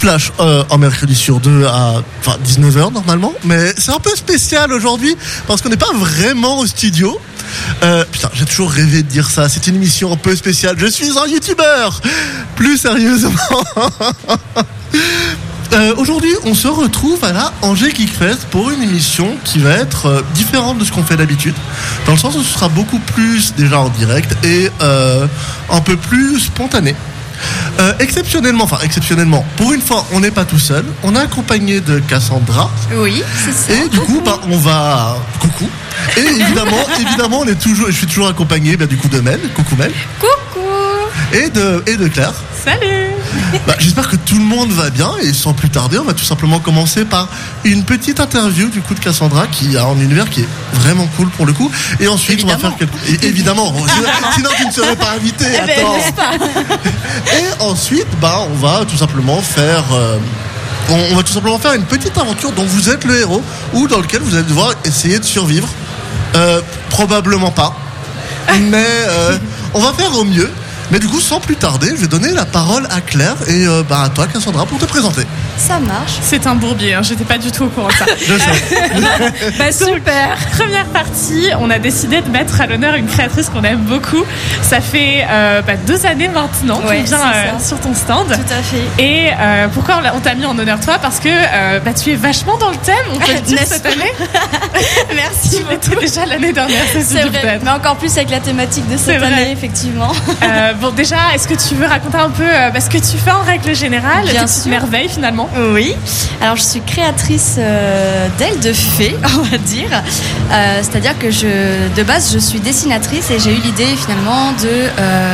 flash en mercredi sur 2 à 19h normalement, mais c'est un peu spécial aujourd'hui parce qu'on n'est pas vraiment au studio. Putain, j'ai toujours rêvé de dire ça. C'est une émission un peu spéciale. Je suis un youtubeur. Plus sérieusement. Aujourd'hui, on se retrouve à la Angers Geek Fest pour une émission qui va être différente de ce qu'on fait d'habitude, dans le sens où ce sera beaucoup plus déjà en direct et un peu plus spontané. Exceptionnellement, pour une fois, on n'est pas tout seul. On est accompagné de Cassandra. Oui, c'est ça. Et du coup, on va. Coucou. Et évidemment, je suis toujours accompagné du coup de Mel. Coucou Mel. Coucou. Et de Claire. Salut. J'espère que tout le monde va bien et sans plus tarder, on va tout simplement commencer par une petite interview du coup de Cassandra qui a un univers qui est vraiment cool pour le coup. Et ensuite, on va faire évidemment, sinon tu ne serais pas invité. Et ensuite, on va tout simplement faire. On va tout simplement faire une petite aventure dont vous êtes le héros ou dans lequel vous allez devoir essayer de survivre. Probablement pas, mais on va faire au mieux. Mais du coup, sans plus tarder, je vais donner la parole à Claire et à toi, Cassandra, pour te présenter. Ça marche. C'est un bourbier, j'étais pas du tout au courant de ça. Je sais. Super. Première partie, on a décidé de mettre à l'honneur une créatrice qu'on aime beaucoup. Ça fait 2 années maintenant qu'on vient sur ton stand. Tout à fait. Et pourquoi on t'a mis en honneur toi ? Parce que tu es vachement dans le thème, on peut le dire cette année. Merci. Tu l'étais déjà l'année dernière, c'est vrai. Mais encore plus avec la thématique de cette année, effectivement. Bon, déjà, est-ce que tu veux raconter un peu ce que tu fais en règle générale, tes petites merveilles finalement ? Oui. Alors, je suis créatrice d'ailes de fée, on va dire. C'est-à-dire que de base, je suis dessinatrice et j'ai eu l'idée finalement de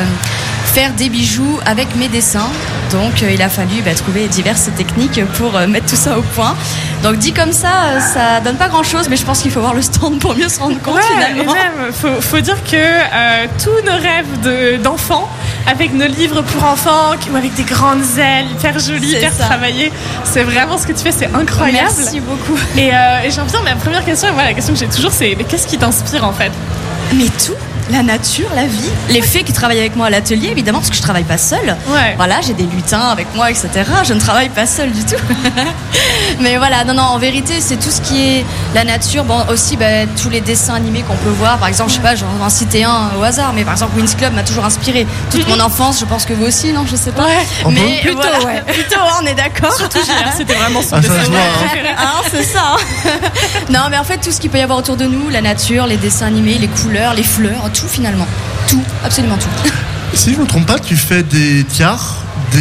faire des bijoux avec mes dessins. Donc, il a fallu trouver diverses techniques pour mettre tout ça au point. Donc, dit comme ça, ça donne pas grand-chose, mais je pense qu'il faut voir le stand pour mieux se rendre compte finalement. Et même, faut dire que tous nos rêves d'enfants, avec nos livres pour enfants, ou avec des grandes ailes, hyper jolies, hyper travaillées, c'est vraiment ce que tu fais, c'est incroyable. Merci beaucoup. Et j'en viens, ma première question, et moi la question que j'ai toujours, c'est mais qu'est-ce qui t'inspire en fait ? Mais tout. La nature, la vie, les fées qui travaillent avec moi à l'atelier, évidemment, parce que je travaille pas seule. Ouais. Voilà, j'ai des lutins avec moi, etc. Je ne travaille pas seule du tout. Mais voilà, non, en vérité, c'est tout ce qui est la nature. Bon, aussi, tous les dessins animés qu'on peut voir. Par exemple, je sais pas, j'en vais en citer un au hasard, mais par exemple, Winx Club m'a toujours inspiré. Toute mon enfance, je pense que vous aussi, non, je sais pas. Ouais. Mais plutôt, plutôt, on est d'accord. Surtout, c'était vraiment son dessin préféré. C'est ça. Non, mais en fait, tout ce qu'il peut y avoir autour de nous, la nature, les dessins animés, les couleurs, les fleurs, tout finalement. Tout, absolument tout. Si je ne me trompe pas, tu fais des tiares,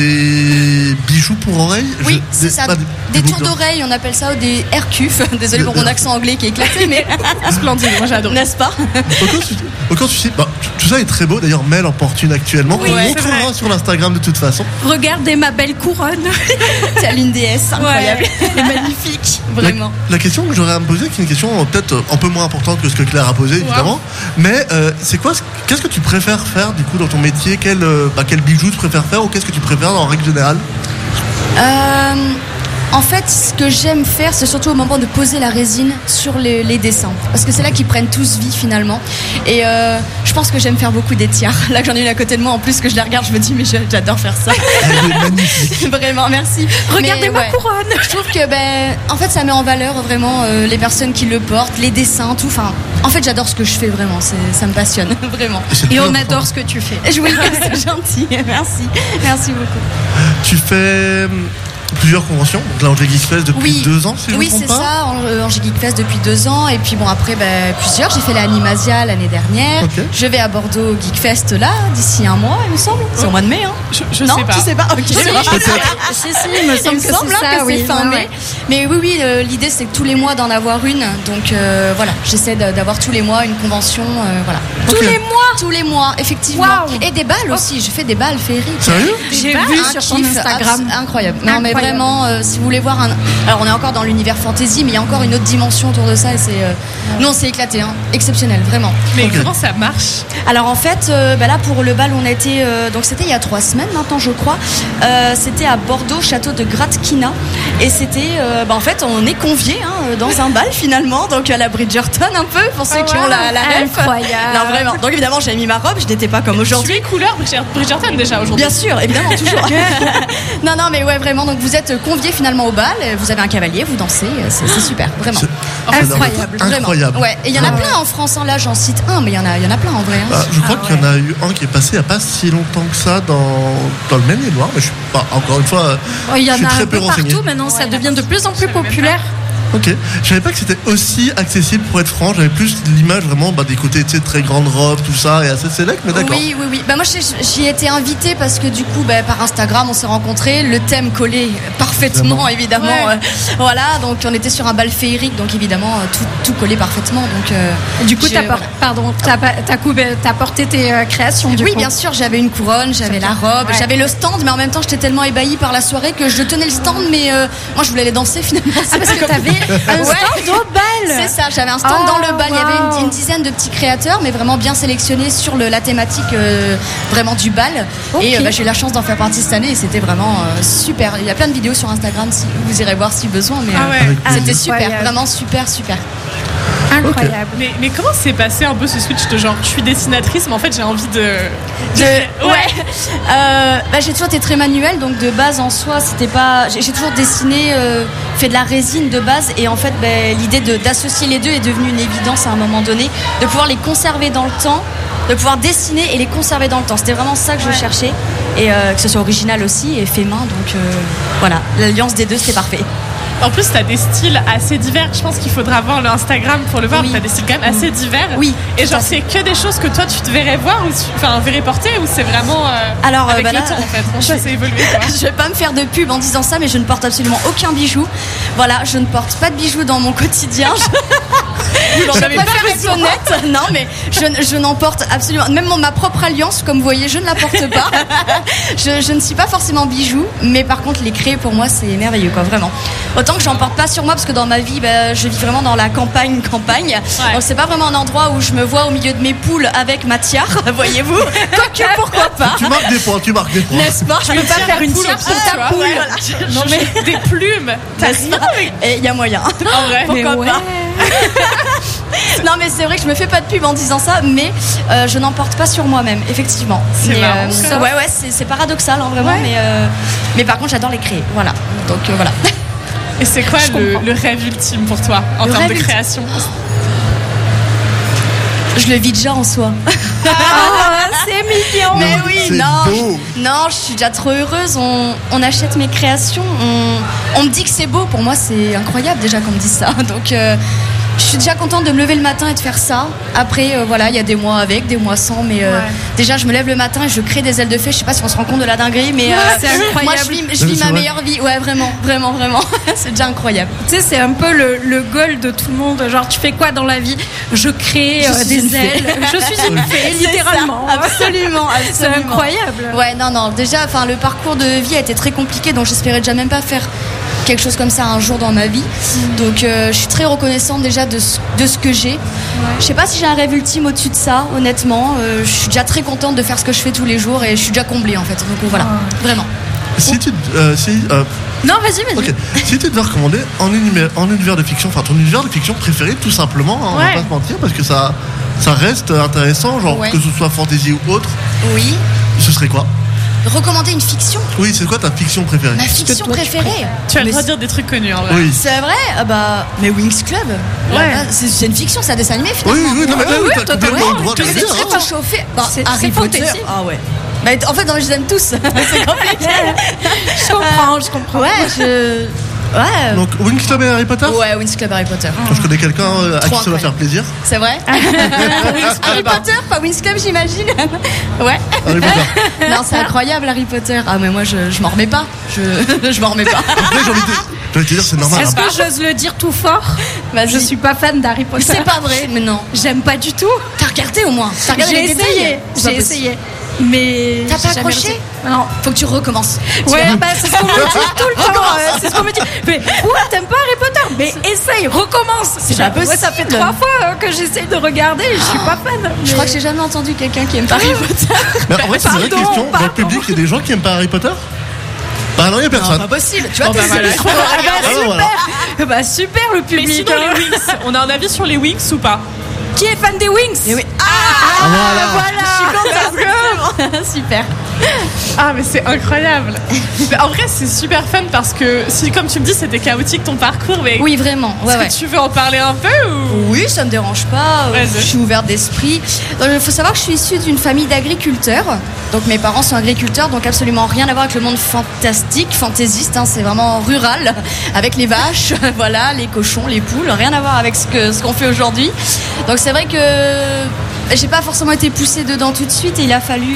des bijoux pour oreilles. Oui, c'est ça. Des tours d'oreilles, on appelle ça, ou des RQF. Désolé pour mon accent anglais qui est éclaté, mais splendide, moi j'adore. N'est-ce pas ? Aucun souci. Tout ça est très beau. D'ailleurs, Mel en porte une actuellement. Oui, on montrera sur l'Instagram de toute façon. Regardez ma belle couronne. C'est une déesse incroyable. Et magnifique, vraiment. La question que j'aurais à me poser, qui est une question peut-être un peu moins importante que ce que Claire a posé, évidemment. Mais qu'est-ce que tu préfères faire du coup dans ton métier ? Quel bijou tu préfères faire ou qu'est-ce que tu préfères en règle générale ? En fait, ce que j'aime faire, c'est surtout au moment de poser la résine sur les dessins. Parce que c'est là qu'ils prennent tous vie, finalement. Et je pense que j'aime faire beaucoup des tiares. Là, que j'en ai une à côté de moi, en plus, que je les regarde, je me dis, mais j'adore faire ça. Elle est magnifique. Vraiment, merci. Regardez ma couronne. Je trouve que, en fait, ça met en valeur vraiment les personnes qui le portent, les dessins, tout. Enfin, en fait, j'adore ce que je fais, vraiment. Ça me passionne, vraiment. Et on adore ce que tu fais. Oui, c'est gentil. Merci. Merci beaucoup. Tu fais plusieurs conventions, donc là Angers Geek Fest depuis 2 ans, si je ne me trompe pas. Oui, c'est ça, Angers Geek Fest depuis 2 ans, et puis après plusieurs. J'ai fait l'Animasia l'année dernière. Okay. Je vais à Bordeaux Geek Fest là, d'ici un mois, il me semble. C'est au mois de mai, hein. Je sais pas. Tu sais pas. Ok. Si, il me semble que c'est fin mai. Mais oui, l'idée c'est que tous les mois d'en avoir une. Donc voilà, j'essaie d'avoir tous les mois une convention. Voilà. Okay. Tous les mois, effectivement. Wow. Et des balles aussi. Je fais des balles féeriques. Sérieux ? J'ai vu sur ton Instagram. Incroyable. Non, mais vraiment, si vous voulez voir alors on est encore dans l'univers fantasy, mais il y a encore une autre dimension autour de ça et c'est nous on s'est éclaté, hein. Exceptionnel, vraiment. Mais comment ça marche ? Alors en fait, là pour le bal on a été donc c'était il y a 3 semaines maintenant je crois. C'était à Bordeaux, château de Gratkina, et c'était en fait on est conviés dans un bal finalement, donc à la Bridgerton un peu pour ceux qui ont la ref. Incroyable. Non vraiment. Donc évidemment j'ai mis ma robe, je n'étais pas comme aujourd'hui. Tu es couleur Bridgerton déjà aujourd'hui. Bien sûr, évidemment toujours. Non mais ouais vraiment, donc vous vous êtes conviés finalement au bal, vous avez un cavalier, vous dansez, c'est super, vraiment. Incroyable. Ouais, et il y en a plein en France, hein, là j'en cite un, mais il y en a plein en vrai. Hein. Je crois qu'il y en a eu un qui est passé il n'y a pas si longtemps que ça dans le Maine-et-Loire, mais je suis pas, encore une fois, il y en je suis a très un peu peu renseigné. partout maintenant, ça devient de plus en plus populaire. Ok, je savais pas que c'était aussi accessible, pour être franc. J'avais plus l'image vraiment des côtés, tu sais, très grande robe, tout ça, et assez sélect, mais d'accord. Oui. Bah moi j'y ai été invitée parce que du coup par Instagram on s'est rencontrés, le thème collait parfaitement évidemment. Ouais. Voilà, donc on était sur un bal féerique, donc évidemment tout collait parfaitement. Donc du coup t'as porté tes créations. Oui, bien sûr, j'avais une couronne, j'avais la robe, j'avais le stand, mais en même temps j'étais tellement ébahie par la soirée que je tenais le stand, mais moi je voulais aller danser finalement. Parce que t'avais un stand au bal. C'est ça, j'avais un stand dans le bal. Il y avait une dizaine de petits créateurs, mais vraiment bien sélectionnés sur la thématique vraiment du bal. Okay. Et j'ai eu la chance d'en faire partie cette année et c'était vraiment super. Il y a plein de vidéos sur Instagram, si vous irez voir si besoin, mais c'était super, vraiment super. Incroyable. Okay. Mais comment s'est passé un peu ce switch de genre je suis dessinatrice mais en fait j'ai envie de... J'ai toujours été très manuelle, donc de base en soi c'était pas... J'ai toujours dessiné, fait de la résine de base, et en fait l'idée d'associer les deux est devenue une évidence à un moment donné, de pouvoir les conserver dans le temps, de pouvoir dessiner et les conserver dans le temps. C'était vraiment ça que je cherchais, et que ce soit original aussi et fait main, donc voilà, l'alliance des deux c'était parfait. En plus, tu as des styles assez divers. Je pense qu'il faudra voir le Instagram pour le voir. Oui. Tu as des styles quand même assez divers. Oui. Et genre, c'est que des choses que toi, tu te verrais voir ou verrais porter, ou c'est vraiment alors, avec le temps, en fait. Ça s'est évolué, quoi. Je vais pas me faire de pub en disant ça, mais je ne porte absolument aucun bijou. Voilà, je ne porte pas de bijoux dans mon quotidien. Je préfère être honnête. Non, mais je n'en porte absolument. Même ma propre alliance, comme vous voyez, je ne la porte pas. Je ne suis pas forcément bijoux, mais par contre, les craies, pour moi, c'est merveilleux, quoi, vraiment. Autant que j'en porte pas sur moi, parce que dans ma vie, je vis vraiment dans la campagne. Ouais. Donc c'est pas vraiment un endroit où je me vois au milieu de mes poules avec ma tiare, voyez-vous. Quoique, pourquoi pas. Tu marques des points. N'est-ce pas? Je peux pas faire une tiare pour ta poule. Voilà. Non, mais des plumes. Et il y a moyen. En vrai. Pourquoi pas. Non, mais c'est vrai que je me fais pas de pub en disant ça, mais je n'en porte pas sur moi-même, effectivement. C'est marrant. C'est paradoxal, hein, vraiment, mais par contre j'adore les créer, voilà. Donc voilà. Et c'est quoi le rêve ultime pour toi en termes de création? Je le vis déjà en soi. C'est mignon. Mais oui, beau. Non, je suis déjà trop heureuse. On achète mes créations. On me dit que c'est beau. Pour moi, c'est incroyable déjà qu'on me dise ça. Donc, je suis déjà contente de me lever le matin et de faire ça. Après, il y a des mois avec, des mois sans. Mais déjà, je me lève le matin et je crée des ailes de fée. Je sais pas si on se rend compte de la dinguerie, mais c'est incroyable. Moi, je vis ma meilleure vie. Ouais, vraiment. C'est déjà incroyable. Tu sais, c'est un peu le goal de tout le monde. Genre, tu fais quoi dans la vie? Je crée des ailes. Je suis une fée, littéralement. Ça, absolument. C'est incroyable. Ouais, non. Déjà, le parcours de vie a été très compliqué, donc j'espérais déjà même pas faire quelque chose comme ça un jour dans ma vie. Donc je suis très reconnaissante déjà de ce que j'ai. Je sais pas si j'ai un rêve ultime au-dessus de ça, honnêtement. Je suis déjà très contente de faire ce que je fais tous les jours et je suis déjà comblée en fait. Donc voilà, vraiment. Non, vas-y. Okay. Si tu devais recommander en univers de fiction, ton univers de fiction préféré, tout simplement, on va pas se mentir, parce que ça reste intéressant, genre que ce soit fantasy ou autre. Oui. Ce serait quoi? Recommander une fiction? Oui, c'est quoi ta fiction préférée? Ma fiction préférée? Tu as le droit de dire des trucs connus en vrai. Oui. C'est vrai? Mais Winx Club, c'est une fiction, c'est un dessin animé finalement. Oui, t'as complètement le droit de le dire. C'est très chauffé. C'est Harry Potter. Ah ouais. En fait, je les aime tous. C'est compliqué. Je comprends. Ouais. Donc Winx Club et Harry Potter? Ouais, Winx Club et Harry Potter. Je connais quelqu'un à qui ça va faire plaisir. C'est vrai? Harry Potter, pas Winx Club, j'imagine. Ouais. Harry Potter. Non, c'est incroyable Harry Potter. Ah mais moi je m'en remets pas. Je m'en remets pas. Après, j'ai envie de te dire, c'est normal. Est-ce que j'ose le dire tout fort? Je suis pas fan d'Harry Potter. C'est pas vrai, mais non. J'aime pas du tout. T'as regardé au moins? J'ai essayé. Mais t'as pas accroché? Non. Faut que tu recommences. Ouais, c'est ce qu'on me dit tout le temps. C'est ce qu'on me dit. Mais t'aimes pas Harry Potter? Mais essaye, recommence. C'est pas possible. Ça fait 3 fois que j'essaye de regarder et je suis pas fan. Je crois que j'ai jamais entendu quelqu'un qui aime pas Harry Potter. Mais en vrai, c'est une vraie question. Dans le public, il y a des gens qui aiment pas Harry Potter? Bah non, il y a personne. Non, pas possible. Tu vois, super le public. Mais sinon, les Winx, on a un avis sur les Winx ou pas? Qui est fan des Winx? Oui. Voilà. Je suis contente. Super. Ah, mais c'est incroyable. Mais en vrai, c'est super fun parce que, si, comme tu me dis, c'était chaotique ton parcours, mais. Oui, vraiment. Est-ce que tu veux en parler un peu ou... Oui, ça me dérange pas. Je suis ouverte d'esprit. Il faut savoir que je suis issue d'une famille d'agriculteurs. Donc mes parents sont agriculteurs, donc absolument rien à voir avec le monde fantastique, fantaisiste. C'est vraiment rural, avec les vaches, voilà, les cochons, les poules. Rien à voir avec ce qu'on fait aujourd'hui. Donc c'est vrai que j'ai pas forcément été poussée dedans tout de suite et il a fallu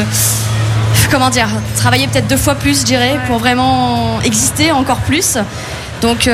travailler peut-être 2 fois plus, je dirais, pour vraiment exister encore plus. Donc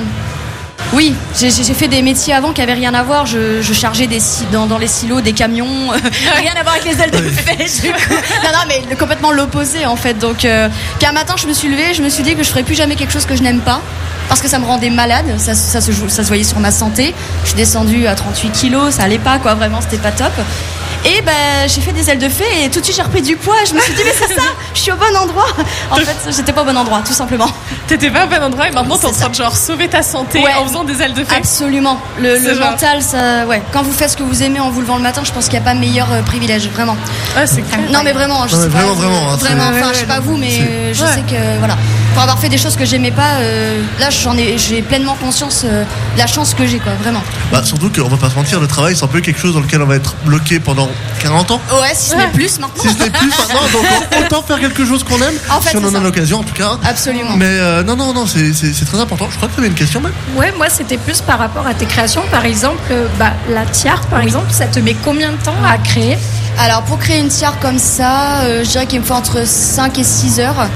oui, j'ai fait des métiers avant qui n'avaient rien à voir. Je chargeais dans les silos des camions, rien à voir avec les ailes de pêche. Du coup. Non, mais complètement l'opposé en fait. Donc, puis un matin, je me suis levée, je me suis dit que je ferais plus jamais quelque chose que je n'aime pas. Parce que ça me rendait malade, ça se voyait sur ma santé. Je suis descendue à 38 kilos, ça allait pas, quoi, vraiment, c'était pas top. Et j'ai fait des ailes de fée et tout de suite j'ai repris du poids. Je me suis dit, mais c'est ça, je suis au bon endroit. En fait, j'étais pas au bon endroit, tout simplement. T'étais pas au bon endroit et maintenant t'es en train de sauver ta santé en faisant des ailes de fée. Absolument. Le mental, ça, quand vous faites ce que vous aimez en vous levant le matin, je pense qu'il n'y a pas meilleur privilège, vraiment. Ouais, c'est clair. Non, mais vraiment, je sais pas. Vraiment. Je sais pas vous, mais je sais que, voilà. Pour avoir fait des choses que j'aimais pas, là, j'ai pleinement conscience de la chance que j'ai, quoi, vraiment. Surtout qu'on va pas se mentir, le travail, c'est un peu quelque chose dans lequel on va être bloqué pendant 40 ans. Ouais, si ce n'est plus maintenant. Si ce n'est plus maintenant, donc autant faire quelque chose qu'on aime, en fait, si on en a l'occasion en tout cas. Absolument. Mais non, c'est très important. Je crois que tu avais une question même. Ouais, moi c'était plus par rapport à tes créations. Par exemple, la tiare, par exemple, ça te met combien de temps à créer ? Alors pour créer une tiare comme ça, je dirais qu'il me faut entre 5 et 6 heures,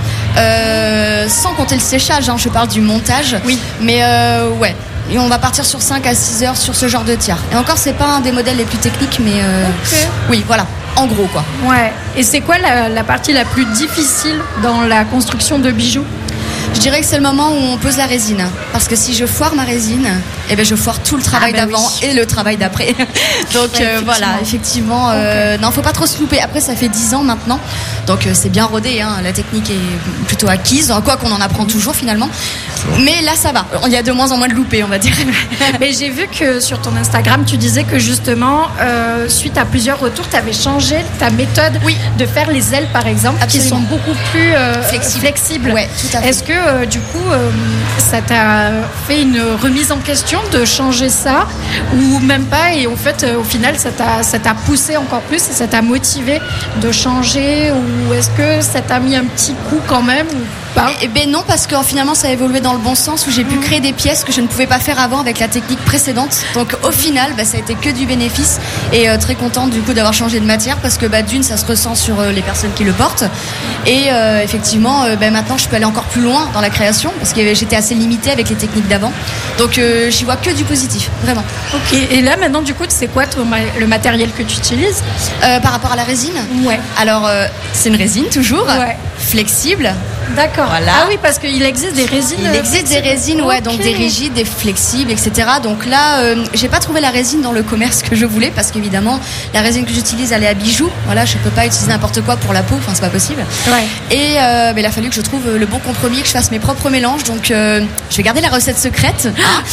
sans compter le séchage, je parle du montage. Oui. Mais ouais. Et on va partir sur 5 à 6 heures sur ce genre de tiare. Et encore, c'est pas un des modèles les plus techniques, mais oui, voilà, en gros, quoi. Ouais. Et c'est quoi la partie la plus difficile dans la construction de bijoux ? Je dirais que c'est le moment où on pose la résine. Parce que si je foire ma résine, je foire tout le travail d'avant et le travail d'après. Donc voilà, effectivement. Non, faut pas trop se louper. Après, ça fait 10 ans maintenant. Donc c'est bien rodé. La technique est plutôt acquise. Quoi qu'on en apprend toujours finalement. Mais là, ça va. Il y a de moins en moins de loupés, on va dire. Mais j'ai vu que sur ton Instagram, tu disais que justement, suite à plusieurs retours, tu avais changé ta méthode de faire les ailes, par exemple, qui sont beaucoup plus flexibles. Ouais, tout à fait. Est-ce que du coup, ça t'a fait une remise en question de changer ça ou même pas, et en fait, au final, ça t'a poussé encore plus et ça t'a motivé de changer, ou est-ce que ça t'a mis un petit coup quand même ou pas ? Non, parce que finalement, ça a évolué dans le bon sens, où j'ai pu créer des pièces que je ne pouvais pas faire avant avec la technique précédente. Donc au final, ça a été que du bénéfice, et très contente du coup d'avoir changé de matière, parce que d'une, ça se ressent sur les personnes qui le portent, et effectivement, maintenant, je peux aller encore plus loin dans la création, parce que j'étais assez limitée avec les techniques d'avant. Donc j'y vois que du positif, vraiment. Ok, et là maintenant du coup c'est quoi le matériel que tu utilises par rapport à la résine ? Ouais. Alors c'est une résine toujours, flexible. D'accord. Voilà. Ah oui, parce qu'il existe des résines. Il existe des résines, donc des rigides, des flexibles, etc. Donc là, j'ai pas trouvé la résine dans le commerce que je voulais, parce qu'évidemment, la résine que j'utilise, elle est à bijoux. Voilà, je peux pas utiliser n'importe quoi pour la peau, c'est pas possible. Ouais. Et il a fallu que je trouve le bon compromis, que je fasse mes propres mélanges. Donc je vais garder la recette secrète.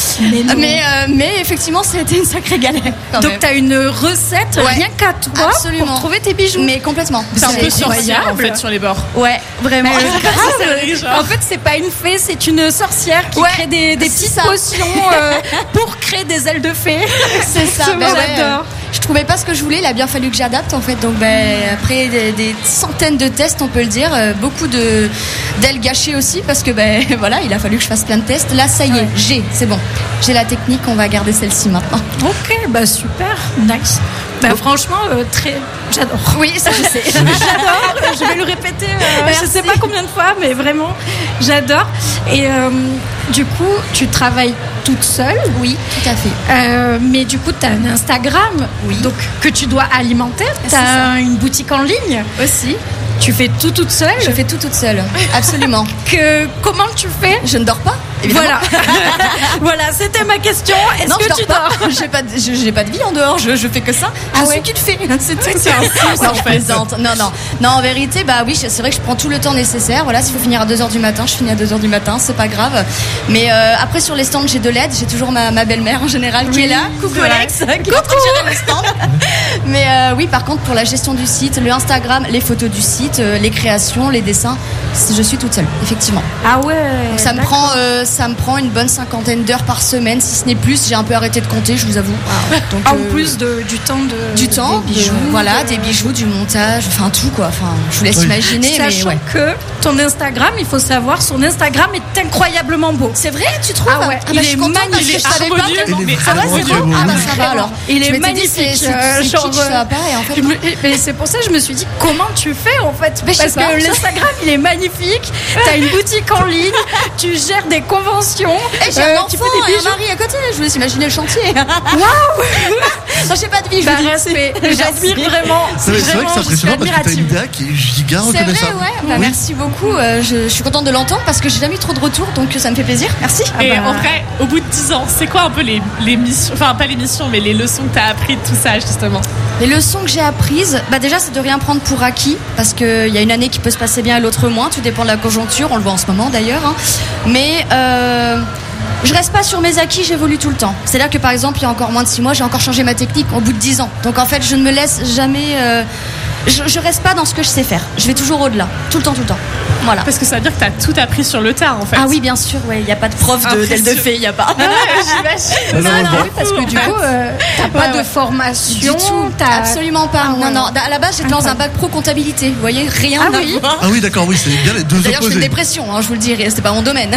Mais effectivement, ça a été une sacrée galère. Donc tu as une recette rien qu'à toi pour trouver tes bijoux. Mais complètement. C'est un peu sorcière en fait sur les bords. Ouais, vraiment. En fait, c'est pas une fée, c'est une sorcière qui crée des petites potions pour créer des ailes de fée. C'est ça. J'adore. Je trouvais pas ce que je voulais, il a bien fallu que j'adapte en fait. Donc après des centaines de tests, on peut le dire, beaucoup d'ailes gâchées aussi, parce que voilà, il a fallu que je fasse plein de tests. Là, ça y est, c'est bon. J'ai la technique, on va garder celle-ci maintenant. Ok, super, nice. Franchement, j'adore. Oui, ça je sais. J'adore, je vais le répéter, je sais pas combien de fois, mais vraiment, j'adore. Et du coup, tu travailles toute seule. Oui, tout à fait. Mais du coup, tu as un Instagram donc, que tu dois alimenter. Tu as une boutique en ligne aussi. Tu fais tout toute seule ? Je fais tout toute seule, absolument. Comment tu fais ? Je ne dors pas. évidemment. Voilà, c'était ma question. Est-ce Non, que tu dors? J'ai pas de vie en dehors, je fais que ça. Je suis qu'une fée, c'est tout. Non, je plaisante. Non, en vérité, bah oui, c'est vrai que je prends tout le temps nécessaire. Voilà, s'il faut finir à 2h du matin, je finis à 2h du matin, c'est pas grave. Mais après, sur les stands, j'ai de l'aide. J'ai toujours ma belle-mère en général qui est là. Coucou Alex, qui est en train de gérer le stand. Mais oui, par contre, pour la gestion du site, le Instagram, les photos du site, les créations, les dessins, je suis toute seule, effectivement. Ah ouais. Donc ça me prend une bonne 50aine d'heures par semaine, si ce n'est plus. J'ai un peu arrêté de compter, je vous avoue. Donc, en plus du temps des bijoux, des bijoux, du montage, enfin tout quoi. Enfin, je vous laisse imaginer. Sachant que ton Instagram, il faut savoir, son Instagram est incroyablement beau. C'est vrai, tu trouves? Ah ouais, il est magnifique. Je savais pas tellement. Ah ouais, c'est beau. Ah bah ça va alors. Il est magnifique. Genre, ça va pas. Et en fait, et c'est pour ça que je me suis dit comment tu fais en fait, parce que l'Instagram il est magnifique. T'as une boutique en ligne, tu gères des conventions. Et j'ai un enfant et un mari à côté. Je vous laisse imaginer le chantier. Waouh. Non, j'ai pas de vie. Bah, respect. J'admire vraiment. C'est vrai que c'est impressionnant parce que t'as une idée qui est giga reconnaissable. C'est vrai, ouais. Bah, merci beaucoup. Je suis contente de l'entendre parce que j'ai jamais eu trop de retours, donc ça me fait plaisir. Merci. Et en vrai, au bout de 10 ans, c'est quoi un peu les missions, enfin pas les missions, mais les leçons que t'as apprises de tout ça justement? Les leçons que j'ai apprises, bah déjà c'est de rien prendre pour acquis, parce qu'il y a une année qui peut se passer bien et l'autre moins, tout dépend de la conjoncture, on le voit en ce moment d'ailleurs. Hein. Mais je reste pas sur mes acquis, j'évolue tout le temps. C'est-à-dire que par exemple, il y a encore moins de 6 mois, j'ai encore changé ma technique au bout de 10 ans. Donc en fait, je ne me laisse jamais... Je reste pas dans ce que je sais faire. Je vais toujours au-delà, tout le temps. Voilà. Parce que ça veut dire que t'as tout appris sur le tas en fait. Ah oui, bien sûr, ouais. Il n'y a pas de prof d'elle de fée, il n'y a pas. J'imagine. Non, parce que du coup, t'as pas de formation. Du tout, absolument pas. Non. À la base, j'étais dans un bac pro comptabilité. Vous voyez, rien à voir. Ah oui, d'accord, oui, c'est bien les deux opposés. D'ailleurs, j'ai une dépression, je vous le dirai, c'était pas mon domaine.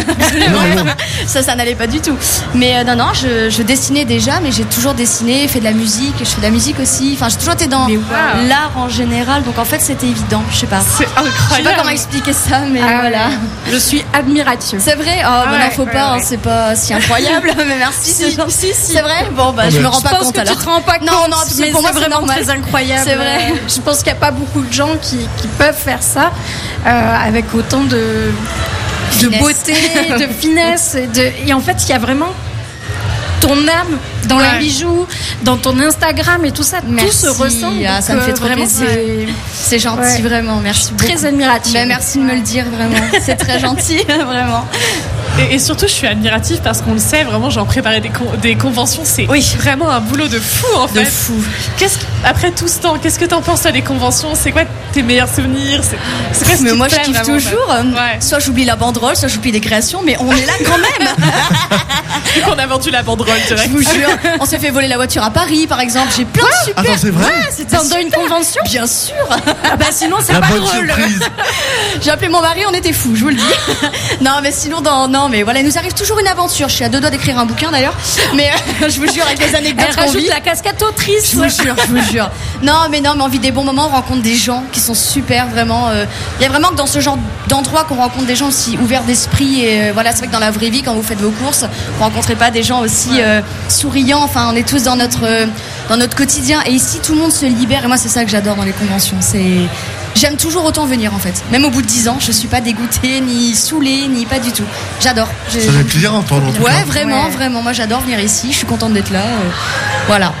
Ça n'allait pas du tout. Mais non, je dessinais déjà, mais j'ai toujours dessiné, fait de la musique, je fais de la musique aussi. Enfin, j'ai toujours été dans l'art en général, donc en fait, c'était évident. Je sais pas. C'est incroyable. Je sais pas comment expliquer ça, mais voilà. Je suis admirative. C'est vrai. Faut pas. C'est pas si incroyable, mais merci. Si. C'est vrai. Bon, bah, je me rends pas compte alors. Tu te rends pas compte. Non, mais pour moi, c'est vraiment très incroyable. C'est vrai. Je pense qu'il n'y a pas beaucoup de gens qui peuvent faire ça avec autant de beauté, de finesse. Et en fait, il y a vraiment ton âme dans les bijoux, dans ton Instagram et tout ça. Merci. Tout se ressent. Ça me fait trop vraiment plaisir. C'est gentil, vraiment. Merci beaucoup. Très admirative. Merci de me le dire, vraiment. C'est très gentil, vraiment. Et surtout, je suis admirative parce qu'on le sait, vraiment, genre préparer des conventions, c'est vraiment un boulot de fou en fait. De fou. Après tout ce temps, qu'est-ce que t'en penses des conventions? C'est quoi tes meilleurs souvenirs? C'est quoi ce mais qui moi, te plaît, je kiffe vraiment, toujours. Soit j'oublie la banderole, soit j'oublie des créations, mais on est là quand même. Vu qu'on a vendu la banderole direct. Je vous jure, on s'est fait voler la voiture à Paris, par exemple. J'ai plein de super. Attends, c'est vrai? C'était pendant une convention. Bien sûr. Sinon, c'est la pas bonne drôle. Surprise. J'ai appelé mon mari, on était fous, je vous le dis. Non, mais sinon, mais voilà, il nous arrive toujours une aventure. Je suis à 2 doigts d'écrire un bouquin d'ailleurs, mais je vous jure, avec les anecdotes Elle qu'on rajoute vit. la casquette autrice. Je vous jure. Non, mais on vit des bons moments, on rencontre des gens qui sont super, vraiment. Il y a vraiment que dans ce genre d'endroit qu'on rencontre des gens aussi ouverts d'esprit. Et voilà, c'est vrai que dans la vraie vie, quand vous faites vos courses, vous rencontrez pas des gens aussi souriants. Enfin, on est tous dans notre quotidien. Et ici, tout le monde se libère. Et moi, c'est ça que j'adore dans les conventions. J'aime toujours autant venir en fait. Même au bout de 10 ans, je suis pas dégoûtée, ni saoulée, ni pas du tout. J'adore. Ça fait plaisir à entendre. En tout cas. Vraiment. Moi, j'adore venir ici. Je suis contente d'être là. Voilà.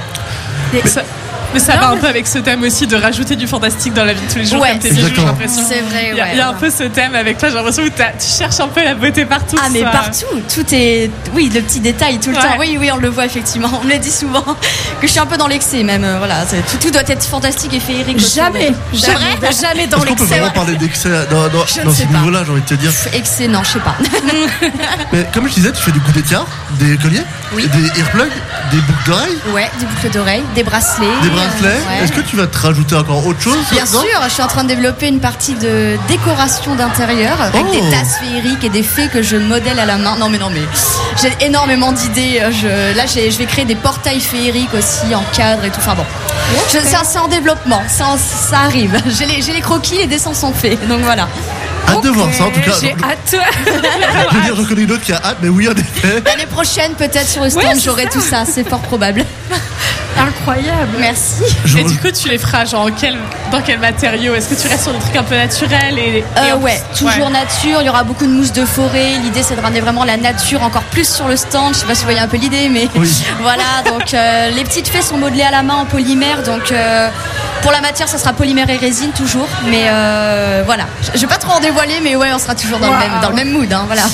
Mais ça va un peu avec ce thème aussi de rajouter du fantastique dans la vie de tous les jours, comme tes bijoux, j'ai l'impression. C'est vrai, Il y a un peu ce thème avec toi, j'ai l'impression que tu cherches un peu la beauté partout. Ah, mais partout, tout est. Oui, le petit détail tout le temps. Oui, on le voit effectivement. On me le dit souvent que je suis un peu dans l'excès même. Voilà, tout doit être fantastique et féerique. Jamais dans l'excès. Est-ce qu'on peut vraiment parler d'excès dans ce niveau-là, j'ai envie de te dire? Excès, non, je sais pas. Mais comme je disais, tu fais du coup d'étiard, des colliers, des earplugs, des boucles d'oreilles. Ouais, des boucles d'oreilles, des bracelets. Est-ce que tu vas te rajouter encore autre chose? Bien sûr, je suis en train de développer une partie de décoration d'intérieur avec des tasses féeriques et des fées que je modèle à la main. Non mais j'ai énormément d'idées. Je vais créer des portails féeriques aussi en cadre et tout. Enfin bon, c'est en développement, ça arrive. J'ai les croquis, les dessins sont faits. Donc voilà. Hâte de voir ça en tout cas. J'ai hâte. Je veux dire, j'en connais une autre qui a hâte, mais oui, en effet. L'année prochaine, peut-être sur le stand, j'aurai tout ça. C'est fort probable. Incroyable. Merci. Et du coup, tu les feras dans quel matériau? Est-ce que tu restes sur des trucs un peu naturels ouais, toujours nature. Il y aura beaucoup de mousse de forêt. L'idée, c'est de ramener vraiment la nature encore plus sur le stand. Je sais pas si vous voyez un peu l'idée, mais voilà. Donc, les petites fées sont modelées à la main en polymère. Donc, pour la matière, ça sera polymère et résine toujours. Mais voilà. Je vais pas trop en dévoiler, mais ouais, on sera toujours dans le même mood. Hein, voilà.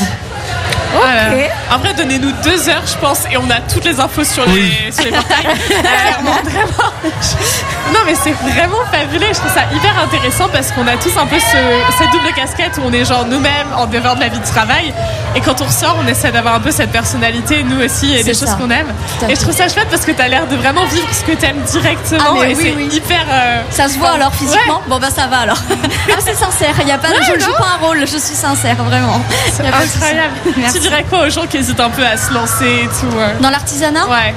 Okay. Après, donnez-nous 2 heures, je pense, et on a toutes les infos sur les portails. Vraiment. Non, mais c'est vraiment fabuleux. Je trouve ça hyper intéressant parce qu'on a tous un peu cette double casquette où on est genre nous-mêmes en dehors de la vie de travail. Et quand on ressort, on essaie d'avoir un peu cette personnalité, nous aussi, et des choses qu'on aime. Et je trouve ça chouette parce que tu as l'air de vraiment vivre ce que tu aimes directement. Et c'est hyper. Ça se voit alors physiquement. Bon, bah ça va alors. C'est sincère. Il y a pas. Je ne joue pas un rôle. Je suis sincère, vraiment. C'est incroyable. Tu dirais quoi aux gens qui hésitent un peu à se lancer et tout Dans l'artisanat? Ouais.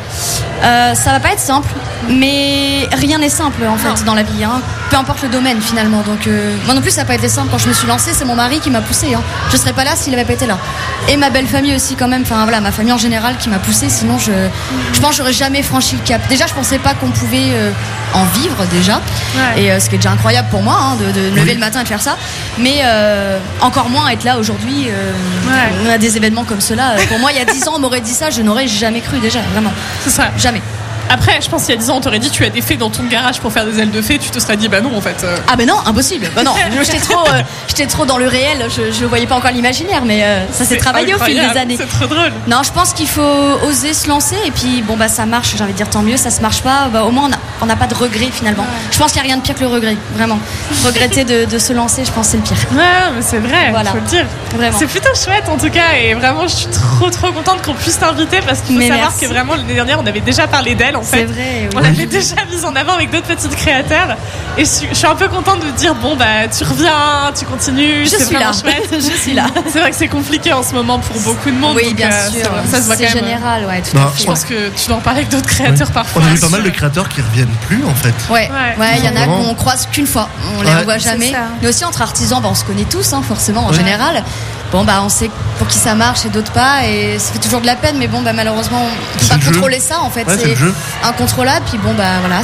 Ça va pas être simple, mais rien n'est simple en fait dans la vie. Hein. Peu importe le domaine finalement. Donc moi non plus ça n'a pas été simple. Quand je me suis lancée, c'est mon mari qui m'a poussée. Hein. Je serais pas là s'il avait pas été là. Et ma belle famille aussi quand même. Enfin voilà, ma famille en général qui m'a poussée. Sinon je pense que j'aurais jamais franchi le cap. Déjà je pensais pas qu'on pouvait en vivre déjà. Ouais. Et ce qui est déjà incroyable pour moi hein, de lever le matin et de faire ça. Mais encore moins être là aujourd'hui. On a des événements comme cela. Pour moi il y a 10 ans on m'aurait dit ça, je n'aurais jamais cru déjà. Vraiment. C'est ça. Jamais. Après, je pense qu'il y a 10 ans, on t'aurait dit tu as des fées dans ton garage pour faire des ailes de fée, tu te serais dit bah non en fait. Ah bah non, impossible. Bah non, j'étais trop dans le réel, je voyais pas encore l'imaginaire, mais ça s'est travaillé au fil des années. C'est trop drôle. Non, je pense qu'il faut oser se lancer et puis bon bah ça marche, j'ai envie de dire tant mieux, ça se marche pas, bah au moins on n'a pas de regret finalement. Ouais. Je pense qu'il n'y a rien de pire que le regret, vraiment. Regretter de se lancer, je pense que c'est le pire. Ouais, mais c'est vrai, voilà. Faut le dire. Vraiment. C'est plutôt chouette en tout cas et vraiment je suis trop contente qu'on puisse t'inviter parce qu'il faut savoir que vraiment l'année dernière on avait déjà parlé d'elle en fait. C'est vrai. Oui. On l'avait déjà mise en avant avec d'autres petites créateurs et je suis un peu contente de dire bon bah tu reviens, tu continues, c'est vraiment chouette. Je suis là. C'est vrai que c'est compliqué en ce moment pour beaucoup de monde. Oui, bien sûr. Ça se voit quand même. C'est général, ouais. Tout à fait. Je pense que tu dois en parler avec d'autres créateurs parfois. On a vu pas mal de créateurs qui reviennent plus en fait. Ouais. Il y en a qu'on croise qu'une fois. On les revoit jamais. Mais aussi entre artisans, on se connaît tous, hein, forcément en général. Bon bah on sait pour qui ça marche et d'autres pas et ça fait toujours de la peine mais bon bah malheureusement on peut pas contrôler ça en fait, c'est incontrôlable puis bon bah voilà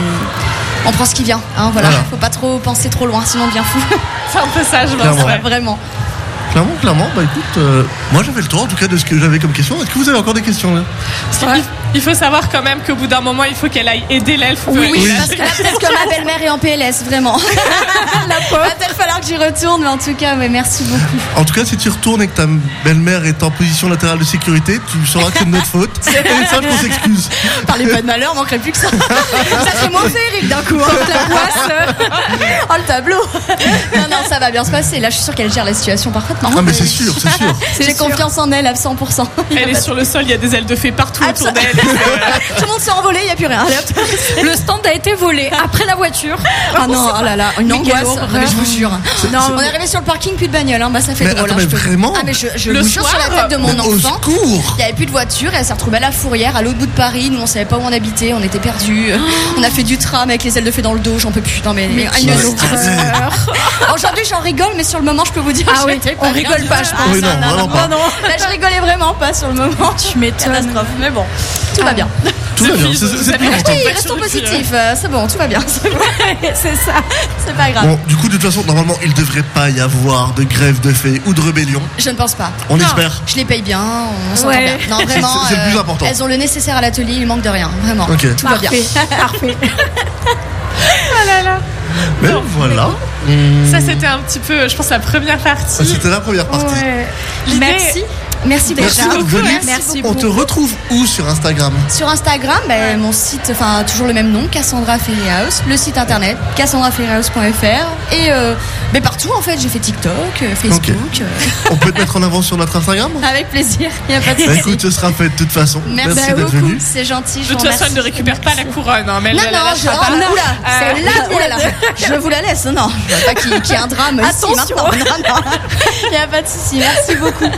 on prend ce qui vient hein, voilà. Faut pas trop penser trop loin sinon on devient fou. C'est un peu ça je pense vraiment. Clairement, bah écoute, moi j'avais le tour en tout cas de ce que j'avais comme question. Est-ce que vous avez encore des questions là? Il faut savoir quand même qu'au bout d'un moment, il faut qu'elle aille aider l'elfe. Oui, parce que là, peut-être que ma belle-mère est en PLS, vraiment. La pauvre. Il va peut-être falloir que j'y retourne, mais en tout cas, merci beaucoup. En tout cas, si tu retournes et que ta belle-mère est en position latérale de sécurité, tu sauras que c'est de notre faute. Et ça, qu'on s'excuse. Parlez pas de malheur, manquerait plus que ça. Ça fait moins féerique d'un coup. Hein. La poisse. Oh, le tableau. Non, ça va bien se passer. Là, je suis sûre qu'elle gère la situation parfaitement. Ah, mais c'est sûr. J'ai confiance en elle à 100%. Elle est sur le sol, il y a des ailes de fée partout autour d'elle. Tout le monde s'est envolé, il n'y a plus rien. Le stand a été volé après la voiture. Ah non, oh là là, une angoisse, je vous jure. Non, on est arrivé sur le parking, plus de bagnole, hein. Bah ça fait drôle. Attends, mais vraiment? Ah mais je vous jure sur la tête de mon enfant. Il n'y avait plus de voiture, elle s'est retrouvée à la Fourrière, à l'autre bout de Paris. Nous on savait pas où on habitait, on était perdus. On a fait du tram avec les ailes de fée dans le dos, j'en peux plus. Non mais une horreur. Aujourd'hui j'en rigole, mais sur le moment je peux vous dire on rigole pas, je pense. Oui, non. Là je rigolais vraiment pas sur le moment. Tu m'étonnes. Mais bon, tout va bien. Tout va bien, c'est restons positifs, c'est bon, tout va bien. C'est ça, c'est pas grave. Bon, du coup, de toute façon, normalement, il devrait pas y avoir de grève de fées ou de rébellion. Je ne pense pas. On espère. Je les paye bien, on s'entend bien. Non, vraiment, c'est le plus important. Elles ont le nécessaire à l'atelier, il manque de rien, vraiment. Okay. Tout va bien. Parfait. Oh là là. Mais non, voilà. Ça, c'était un petit peu, je pense, la première partie. C'était la première partie. Ouais. Merci déjà. Merci. On te retrouve où sur Instagram? Sur Instagram, mon site, toujours le même nom, Cassandra Ferryhouse, le site internet cassandraferryhouse.fr et partout en fait, j'ai fait TikTok, Facebook. Okay. On peut te mettre en avant sur notre Instagram? Avec plaisir, il n'y a pas de souci. Écoute, ce sera fait de toute façon. Merci d'être beaucoup, venu. c'est gentil. De toute façon, elle ne récupère pas la couronne. Hein, mais non, je vous la laisse. Non, je veux pas qu'il y ait un drame ici maintenant. Non, il n'y a pas de souci. Merci beaucoup.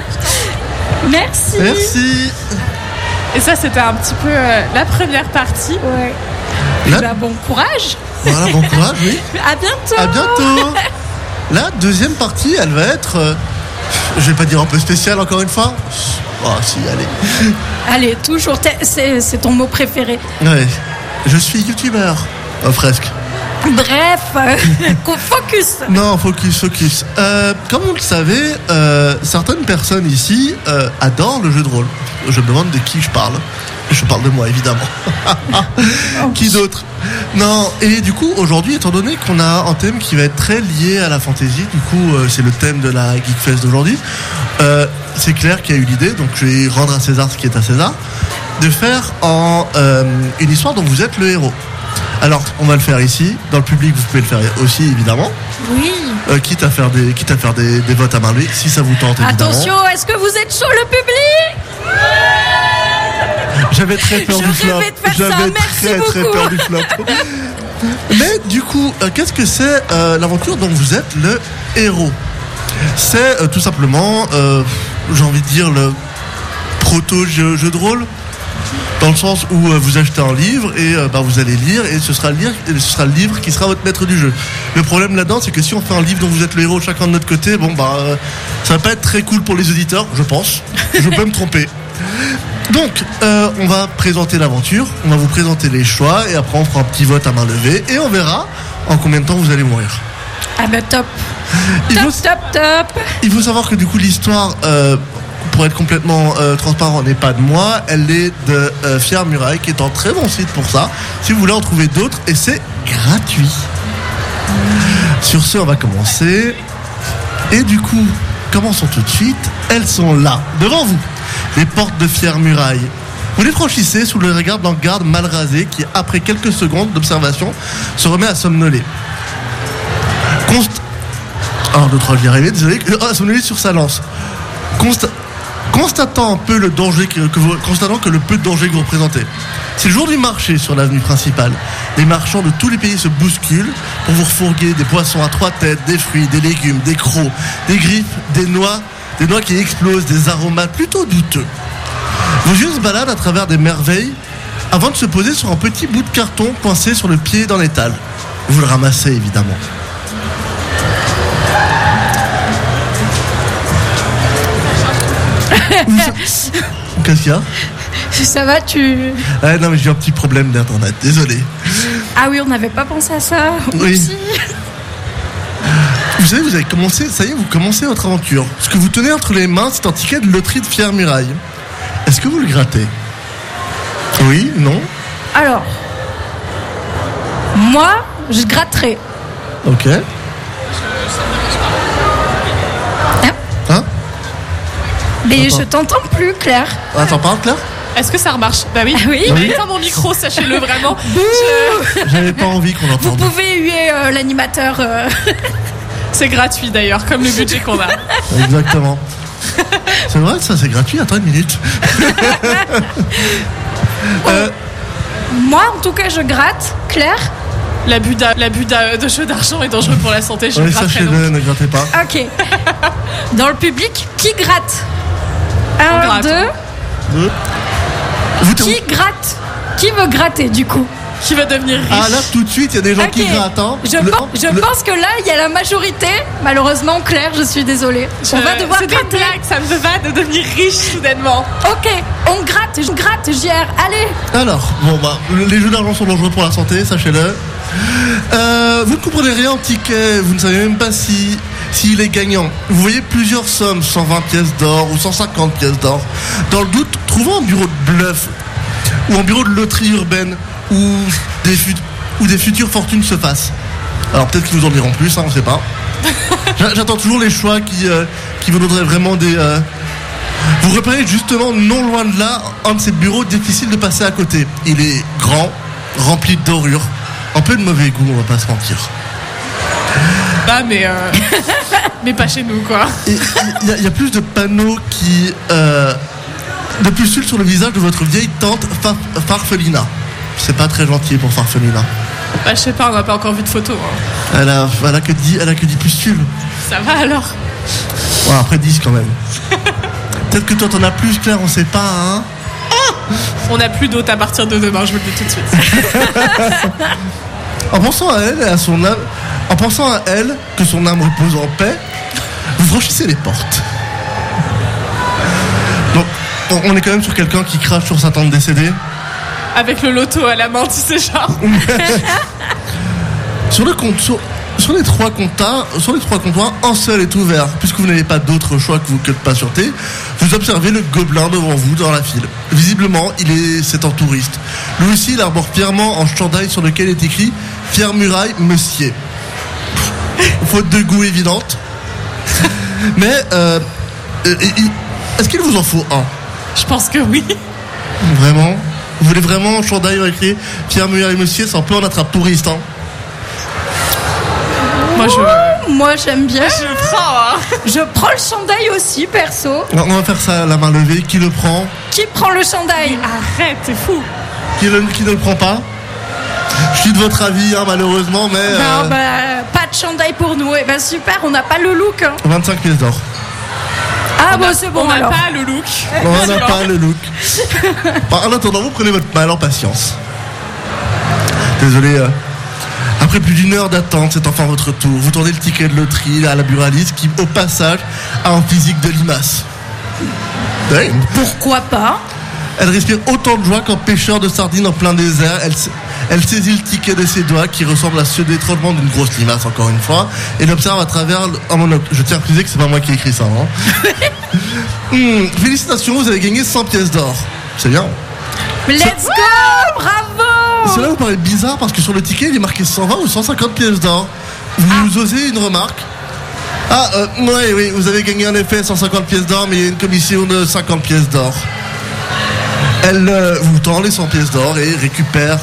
Merci. Et ça, c'était un petit peu la première partie. Ouais. Bon courage. Voilà, bon courage, oui. À bientôt. La deuxième partie, elle va être, je vais pas dire un peu spéciale encore une fois. Oh, si, allez. Allez, toujours, c'est ton mot préféré. Ouais. Je suis youtubeur. Presque. Bref, focus. Non, focus. Comme vous le savez, certaines personnes ici adorent le jeu de rôle. Je me demande de qui je parle. Je parle de moi, évidemment. Qui d'autre? Non, et du coup, aujourd'hui, étant donné qu'on a un thème qui va être très lié à la fantasy, du coup, c'est le thème de la Geekfest d'aujourd'hui, c'est Claire qui a eu l'idée, donc je vais rendre à César ce qui est à César, de faire une histoire dont vous êtes le héros. Alors, on va le faire ici. Dans le public, vous pouvez le faire aussi, évidemment. Oui. Quitte à faire des votes à main levée, si ça vous tente, évidemment. Attention, est-ce que vous êtes chaud, le public? J'avais très peur du flop. J'avais très peur du flop. Mais du coup, qu'est-ce que c'est l'aventure dont vous êtes le héros? C'est tout simplement, j'ai envie de dire, le proto-jeu de rôle. Dans le sens où vous achetez un livre et vous allez lire et ce sera le livre qui sera votre maître du jeu. Le problème là-dedans, c'est que si on fait un livre dont vous êtes le héros chacun de notre côté, ça va pas être très cool pour les auditeurs, je pense. Je peux me tromper. Donc, on va présenter l'aventure, on va vous présenter les choix et après on fera un petit vote à main levée et on verra en combien de temps vous allez mourir. Ah bah top. Top. Il faut savoir que du coup l'histoire, pour être complètement transparent, n'est pas de moi, elle est de Fier Muraille, qui est un très bon site pour ça, si vous voulez en trouver d'autres, et c'est gratuit. Sur ce, on va commencer. Et du coup, commençons tout de suite. Elles sont là, devant vous, les portes de Fier Muraille. Vous les franchissez sous le regard d'un garde mal rasé qui, après quelques secondes d'observation, se remet à somnoler. Je vais y arriver, désolé. Somnoler sur sa lance. Constatant un peu le danger constatant que le peu de danger que vous représentez. C'est le jour du marché sur l'avenue principale. Les marchands de tous les pays se bousculent pour vous refourguer des poissons à 3 têtes, des fruits, des légumes, des crocs, des griffes, des noix qui explosent, des aromates plutôt douteux. Vos yeux se baladent à travers des merveilles avant de se poser sur un petit bout de carton coincé sur le pied d'un étal. Vous le ramassez évidemment. Qu'est-ce qu'il y a? Ça va, non, mais j'ai un petit problème d'internet, désolé. Ah oui, on n'avait pas pensé à ça. Oui. Aussi. Vous savez, vous avez commencé, ça y est, vous commencez votre aventure. Ce que vous tenez entre les mains, c'est un ticket de loterie de Fier Muraille. Est-ce que vous le grattez? Oui, non? Alors, moi, je gratterai. Ok. Hein? Mais Attends. je t'entends plus, Claire. Attends, parle, Claire? Est-ce que ça remarche? Bah oui. Oui. Il éteint mon micro, sachez-le vraiment. J'avais pas envie qu'on Vous entende. pouvez huer l'animateur. C'est gratuit d'ailleurs, comme le budget qu'on a. Exactement. C'est vrai que ça, c'est gratuit. Attends une minute. Moi, en tout cas, je gratte. Claire? L'abus de jeu d'argent est dangereux pour la santé, je Oui, le gratterai sachez-le, donc. ne grattez pas. Ok. Dans le public, qui gratte? On 1, gratte. 2. Vous Qui gratte? Qui veut gratter, du coup? Qui va devenir riche? Ah là, tout de suite, il y a des gens Ok. qui grattent. Hein. Je pense que là, il y a la majorité. Malheureusement, Claire, je suis désolée. On va devoir C'est des gratter. blagues, ça me veut pas de devenir riche soudainement. Ok, on gratte, je gratte, JR. Allez. Alors, les jeux d'argent sont dangereux pour la santé, sachez-le. Vous ne comprenez rien au ticket, vous ne savez même pas s'il est gagnant. Vous voyez plusieurs sommes, 120 pièces d'or ou 150 pièces d'or. Dans le doute, trouvez un bureau de bluff ou un bureau de loterie urbaine où des futures fortunes se fassent. Alors peut-être qu'ils vous en diront plus, hein, on ne sait pas. J'attends toujours les choix qui vous donneraient vraiment des... Vous repérez justement non loin de là un de ces bureaux difficiles de passer à côté. Il est grand, rempli de dorures, un peu de mauvais goût, on va pas se mentir. Bah mais pas chez nous quoi. Il y a plus de panneaux de pustules sur le visage de votre vieille tante Farfelina. C'est pas très gentil pour Farfelina. Bah je sais pas, on n'a pas encore vu de photo. Hein. Elle a que 10 pustules. Ça va alors? Ouais, après 10 quand même. Peut-être que toi t'en as plus, Claire, on sait pas, hein. On n'a plus d'autres à partir de demain, je vous le dis tout de suite. En pensant à elle et à son âme, en pensant à elle, que son âme repose en paix, vous franchissez les portes. Donc, on est quand même sur quelqu'un qui crache sur sa tante décédée. avec le loto à la main, tu sais, genre. Sur les trois comptoirs, un seul est ouvert. Puisque vous n'avez pas d'autre choix que de patienter, vous observez le gobelin devant vous dans la file. Visiblement, c'est un touriste. Lui aussi, il arbore fièrement un chandail sur lequel est écrit « Pierre Muraille, Monsieur ». Faute de goût évidente. Mais, est-ce qu'il vous en faut un ? Je pense que oui. Vraiment ? Vous voulez vraiment un chandail écrit « Pierre Muraille, Monsieur », c'est un peu en attrape touriste, hein. Moi j'aime bien. Je prends, hein. Je prends le chandail aussi, perso. On va faire ça à la main levée. Qui le prend ? Qui prend le chandail ? Arrête, t'es fou. Qui ne le prend pas ? Je suis de votre avis, hein, malheureusement, mais... Non, pas de chandail pour nous. Eh ben super, on n'a pas le look. Hein. 25 pièces d'or. Ah bon, c'est bon on alors. On n'a pas le look. On n'a pas le look. En attendant, vous prenez votre mal en patience. Désolé. Après plus d'une heure d'attente, c'est enfin votre tour. Vous tournez le ticket de loterie à la buraliste qui, au passage, a un physique de limace. Ouais. Pourquoi pas ? Elle respire autant de joie qu'un pêcheur de sardines en plein désert. Elle saisit le ticket de ses doigts qui ressemble à ceux d'étranglement d'une grosse limace, encore une fois, et l'observe à travers un monocle. Je tiens à préciser que c'est pas moi qui ai écrit ça. Hein. Félicitations, vous avez gagné 100 pièces d'or. C'est bien. Let's go, bravo. Cela vous paraît bizarre parce que sur le ticket il est marqué 120 ou 150 pièces d'or. Vous osez une remarque ? Oui, vous avez gagné en effet 150 pièces d'or, mais il y a une commission de 50 pièces d'or. Elle vous tend les 100 pièces d'or et récupère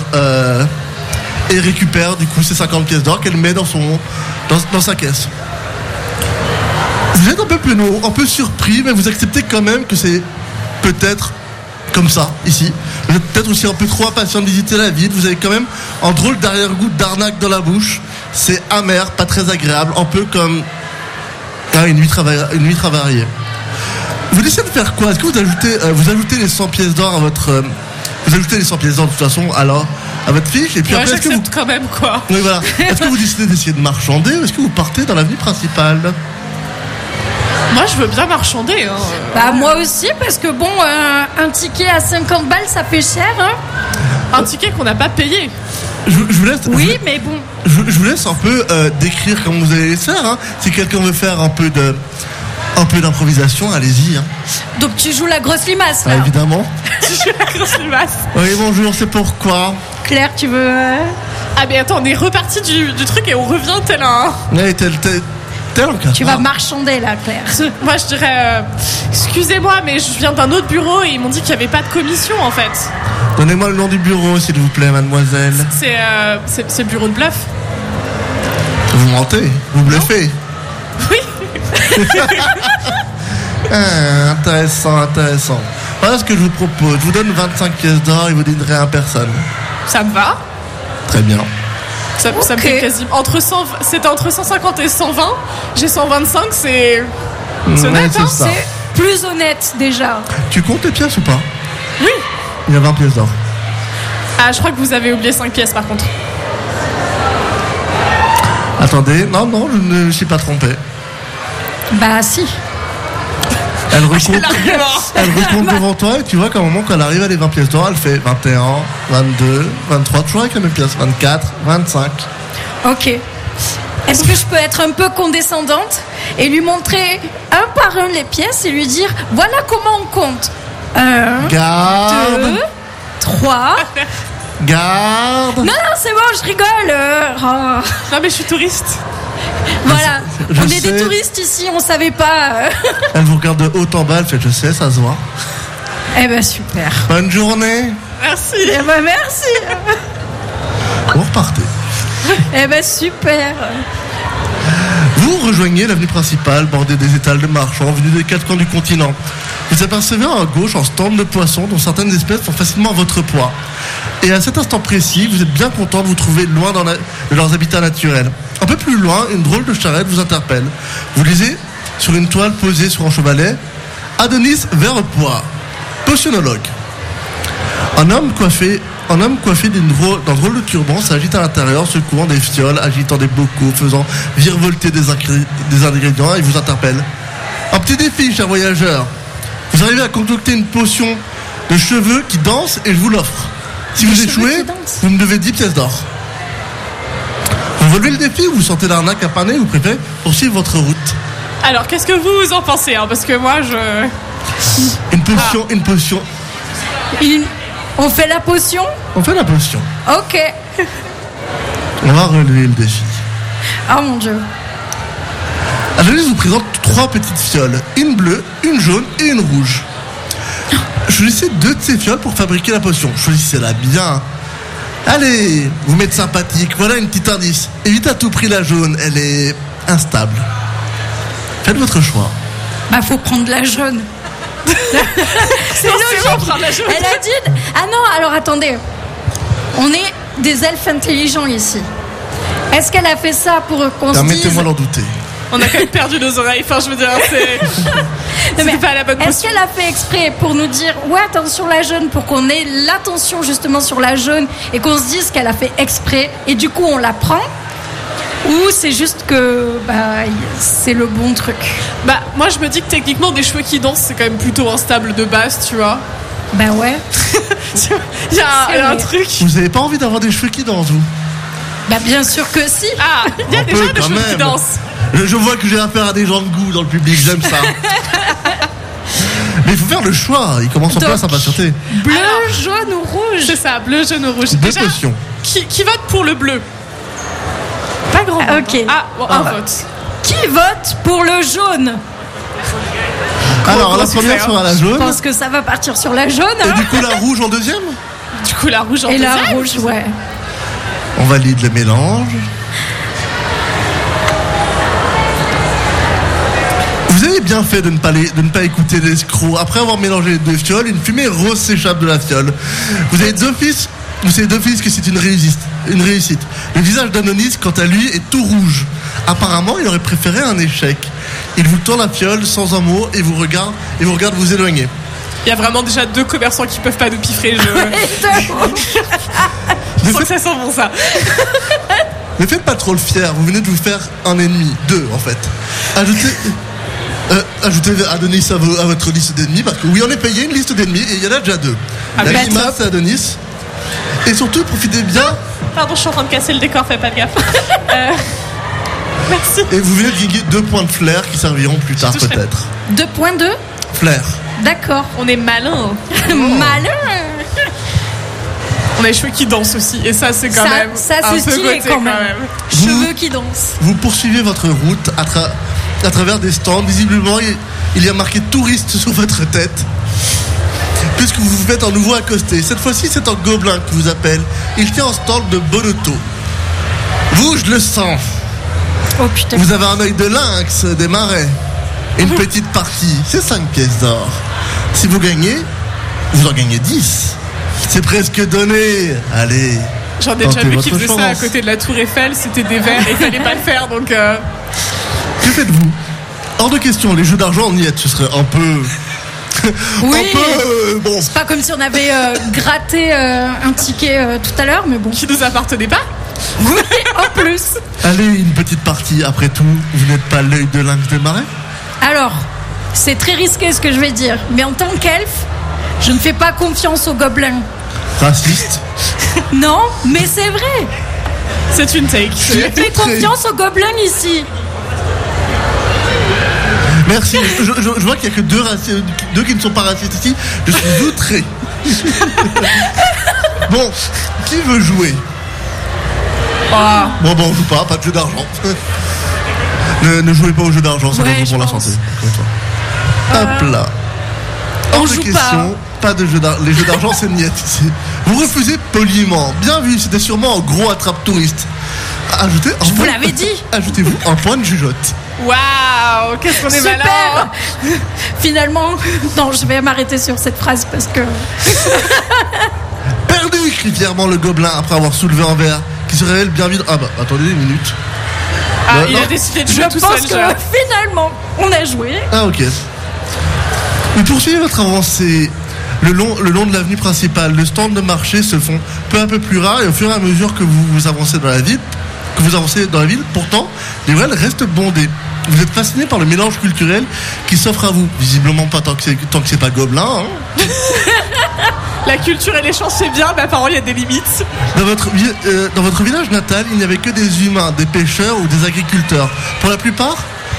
du coup ces 50 pièces d'or qu'elle met dans sa caisse. Vous êtes un peu penaud, un peu surpris, mais vous acceptez quand même que c'est peut-être comme ça, ici. Vous êtes peut-être aussi un peu trop impatient de visiter la ville. Vous avez quand même un drôle d'arrière-goût d'arnaque dans la bouche. C'est amer, pas très agréable, un peu comme une nuit travaillée. Vous décidez de faire quoi ? Est-ce que vous ajoutez les 100 pièces d'or à votre... vous ajoutez les 100 pièces d'or de toute façon à votre fiche et puis après, j'accepte quand même, quoi. Oui, voilà. Est-ce que vous décidez d'essayer de marchander ou est-ce que vous partez dans l'avenue principale ? Moi, je veux bien marchander. Hein. Moi aussi, parce que bon, un ticket à 50 balles, ça fait cher. Hein. Un ticket qu'on n'a pas payé. Je vous laisse. Oui, mais bon. Je vous laisse un peu décrire comment vous allez les faire. Hein. Si quelqu'un veut faire un peu d'improvisation, allez-y. Hein. Donc tu joues la grosse limace, là. Évidemment. Tu joues la grosse limace. Oui, bonjour, c'est pourquoi. Claire, tu veux... Ah mais attends, on est reparti du truc et on revient tel un... Oui, tel Tu vas marchander là, Claire. Moi je dirais excusez-moi mais je viens d'un autre bureau et ils m'ont dit qu'il n'y avait pas de commission en fait. Donnez-moi le nom du bureau s'il vous plaît, mademoiselle. C'est le bureau de bluff. Vous mentez, vous bluffez. Oui. Intéressant. Voilà ce que je vous propose. Je vous donne 25 pièces d'or et vous dînerez à personne. Ça me va. Très bien. Ça me fait quasiment c'était entre 150 et 120. J'ai 125, c'est honnête, hein. C'est plus honnête déjà. Tu comptes les pièces ou pas? Oui. Il y a 20 pièces d'or. Ah, je crois que vous avez oublié 5 pièces par contre. Attendez, non, je ne me suis pas trompé. Bah si. Elle recompte devant toi et tu vois qu'à un moment quand elle arrive à les 20 pièces d'or, elle fait 21, 22, 23, toujours avec la même pièce, 24, 25. Ok. Est-ce que je peux être un peu condescendante et lui montrer un par un les pièces et lui dire voilà comment on compte. 1, Garde. 2, 3. Garde. Non, c'est bon, je rigole. Non mais je suis touriste. Voilà, je on est sais. des touristes ici, on savait pas. Elle vous regarde de haut en bas, elle fait je sais, ça se voit. Eh ben super. Bonne journée. Merci. Eh ben merci. Vous repartez. Eh ben super. Vous rejoignez l'avenue principale, bordée des étals de marchands venus des 4 coins du continent. Vous apercevez à gauche un stand de poissons dont certaines espèces font facilement votre poids. Et à cet instant précis, vous êtes bien content de vous trouver loin de leurs habitats naturels. Un peu plus loin, une drôle de charrette vous interpelle. Vous lisez sur une toile posée sur un chevalet « Adonis Verrepoix, potionologue ». Un homme coiffé d'un drôle de turban s'agite à l'intérieur, secouant des fioles, agitant des bocaux, faisant virevolter des ingrédients et vous interpelle. Un petit défi, cher voyageur. Vous arrivez à concocter une potion de cheveux qui danse et je vous l'offre. Si vous échouez, vous me devez 10 pièces d'or. Vous relevez le défi ou vous sentez l'arnaque à paner, vous préférez poursuivre votre route? Alors, qu'est-ce que vous en pensez, hein? Parce que moi, Une potion. On fait la potion? On fait la potion. Ok. On va relever le défi. Oh mon Dieu. Adonis vous présente 3 petites fioles. Une bleue, une jaune et une rouge. Choisissez 2 de ces fioles pour fabriquer la potion. Choisissez-la bien. Allez, vous m'êtes sympathique. Voilà une petite indice. Évitez à tout prix la jaune. Elle est instable. Faites votre choix. Bah, faut prendre la jaune. C'est logique. Elle a dit. Ah non, alors attendez. On est des elfes intelligents ici. Est-ce qu'elle a fait ça pour qu'on se dise. Permettez-moi d'en douter. On a quand même perdu nos oreilles. Enfin, je veux dire, c'est pas la bonne Est-ce potion. qu'elle a fait exprès pour nous dire ouais, attention la jaune, pour qu'on ait l'attention justement sur la jaune et qu'on se dise qu'elle a fait exprès et du coup on la prend? Ou c'est juste que c'est le bon truc? Bah, moi, je me dis que techniquement, des cheveux qui dansent, c'est quand même plutôt instable de base, tu vois. Bah ouais. Il y a un truc. Vous avez pas envie d'avoir des cheveux qui dansent, vous? Bah bien sûr que si. Ah, il y a Un déjà peu, des quand cheveux qui même. dansent. Je vois que j'ai affaire à des gens de goût dans le public, j'aime ça. Mais il faut faire le choix, il commence en Donc, place à patienter. Bleu, Alors, jaune ou rouge? C'est ça, bleu, jaune ou rouge. 2 Déjà, potions. qui vote pour le bleu? Pas grand monde. Ok. Ah, bon, un vote. Qui vote pour le jaune? Alors, gros la première succès, sera la Je jaune. pense que ça va partir sur la jaune. Et Hein, du coup, la rouge en deuxième. Du coup, la rouge en et la deuxième. rouge, ouais. On valide le mélange. Vous avez bien fait de ne pas écouter l'escroc. Après avoir mélangé les 2 fioles, une fumée rose s'échappe de la fiole. Vous savez d'office que c'est une réussite. Le visage d'Adonis, quant à lui, est tout rouge. Apparemment, il aurait préféré un échec. Il vous tend la fiole sans un mot et vous regarde vous éloigner. Il y a vraiment déjà 2 commerçants qui peuvent pas nous piffrer. Je sens que ça sent bon, ça. Ne faites pas trop le fier, vous venez de vous faire un ennemi. 2 en fait. Ajoutez Adonis à votre liste d'ennemis, parce que oui, on est payé une liste d'ennemis et il y en a déjà 2. Ah, La bah, Lima, c'est Adonis. Et surtout, profitez bien. Pardon, je suis en train de casser le décor, fais pas de gaffe. Merci. Et vous venez de gagner 2 points de flair qui serviront plus tard toucherai. peut-être. 2.2. Flair. D'accord. On est malin. Malin. On a les cheveux qui dansent aussi. Et ça, c'est quand Ça, même ça, un c'est peu stylé côté quand même. Cheveux qui dansent. Vous poursuivez votre route à travers des stands. Visiblement, il y a marqué touriste sur votre tête. Puisque vous vous faites un nouveau accosté. Cette fois-ci, c'est un gobelin qui vous appelle. Il tient un stand de Bonotto. Vous, je le sens. Oh putain. Vous avez un œil de lynx, des marais. Et une petite partie, c'est 5 pièces d'or. Si vous gagnez, vous en gagnez 10. C'est presque donné. Allez. J'en ai déjà tentez vu qui votre faisaient ça à chance. côté de la Tour Eiffel. C'était des verres et il fallait pas le faire. Donc, Que faites-vous? Hors de question, les jeux d'argent, on y est. Ce serait un peu... Oui. Un peu... bon. C'est pas comme si on avait gratté un ticket tout à l'heure, mais bon. qui nous appartenait pas. Oui, en plus. Allez, une petite partie. Après tout, vous n'êtes pas l'œil de lynx des marais? Alors, c'est très risqué ce que je vais dire, mais en tant qu'elfe, je ne fais pas confiance aux gobelins. Raciste. Non, mais c'est vrai. C'est une take. Je fais confiance aux gobelins ici. Merci. Je vois qu'il n'y a que 2 qui ne sont pas racistes ici. Je suis outré. Bon, qui veut jouer? Bon, on joue pas de jeu d'argent. Ne jouez pas au jeu d'argent, ça Ouais, va vous je pour la pense. santé. Hop là. on Hors de joue question, pas de jeu d'argent. Les jeux d'argent, c'est niette ici. Vous refusez poliment. Bien vu, c'était sûrement un gros attrape-touriste. Vous l'avez dit. Ajoutez-vous un point de jugeote. Waouh, qu'est-ce qu'on est malin. Super. Finalement, non, je vais m'arrêter sur cette phrase parce que Perdu, crie fièrement le gobelin après avoir soulevé un verre qui se révèle bien vide. Ah bah, attendez une minute. Ah, Bah, il non. a décidé de je jouer tout pense seul. que genre. finalement, on a joué. Ah ok. Vous poursuivez votre avancée le long de l'avenue principale. Le stand de marché se font peu à peu plus rares et au fur et à mesure que vous avancez dans la ville, pourtant, les ruelles restent bondées. Vous êtes fasciné par le mélange culturel qui s'offre à vous. Visiblement pas tant que c'est pas gobelin. Hein. La culture et l'échange, c'est bien, mais apparemment, il y a des limites. Dans votre village natal, il n'y avait que des humains, des pêcheurs ou des agriculteurs. Pour la plupart,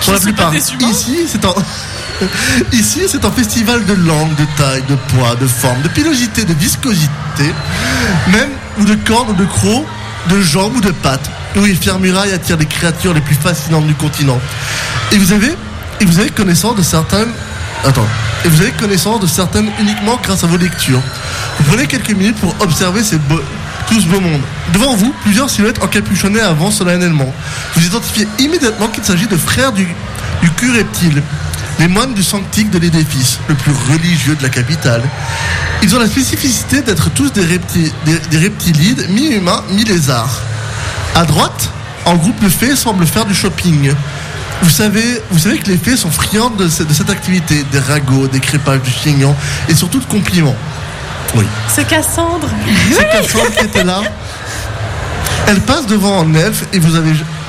ici, c'est un festival de langue, de taille, de poids, de forme, de pilosité, de viscosité, même ou de cornes ou de crocs, de jambes ou de pattes. Oui, Fière-Muraille attire les créatures les plus fascinantes du continent. Et vous avez connaissance de certaines. Et vous avez connaissance de certaines uniquement grâce à vos lectures. Vous prenez quelques minutes pour observer tout ce beau monde. Devant vous, plusieurs silhouettes encapuchonnées avancent solennellement. Vous identifiez immédiatement qu'il s'agit de frères du Cureptile, les moines du Sanctique de l'édifice, le plus religieux de la capitale. Ils ont la spécificité d'être tous des reptilides, mi-humains, mi-lézards. À droite, un groupe de fées semble faire du shopping. Vous savez que les fées sont friandes de cette activité, des ragots, des crépages, du chignon et surtout de compliments. Oui. C'est Cassandre. C'est Cassandre qui était là. Elle passe devant un elfe et vous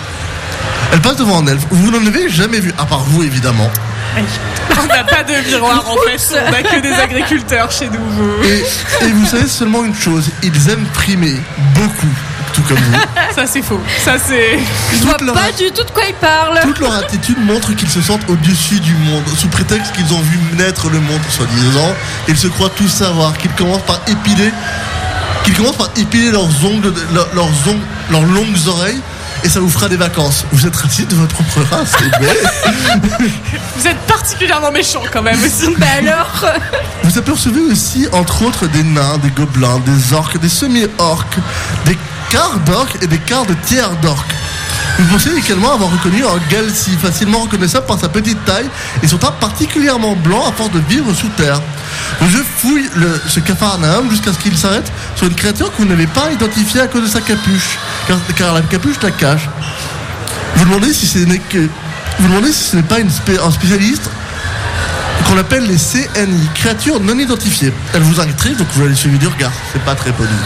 n'en avez jamais vu, à part vous évidemment. Oui. On n'a pas de miroir en fait, on n'a que des agriculteurs chez nous. Et vous savez seulement une chose, ils aiment primer beaucoup. Tout comme vous. Ça c'est faux. Ça c'est. Je vois pas du tout de quoi ils parlent. Toute leur attitude montre qu'ils se sentent au-dessus du monde, sous prétexte qu'ils ont vu naître le monde, soi-disant. Ils se croient tout savoir, qu'ils commencent par épiler leurs ongles, leurs longues oreilles, et ça vous fera des vacances. Vous êtes racistes de votre propre race, c'est bête. Vous êtes particulièrement méchants quand même aussi. Bah alors. Vous apercevez aussi, entre autres, des nains, des gobelins, des orques, des semi-orques, des quarts d'orques et des quarts de tiers d'orques. Vous pensez également avoir reconnu un Galsi, facilement reconnaissable par sa petite taille et son teint particulièrement blanc à force de vivre sous terre. Le jeu fouille ce Capharnaüm jusqu'à ce qu'il s'arrête sur une créature que vous n'avez pas identifiée à cause de sa capuche, car la capuche la cache. Vous demandez si ce n'est pas un spécialiste qu'on appelle les CNI, créatures non identifiées. Elle vous intrigue, donc vous allez suivre du regard. C'est pas très poli.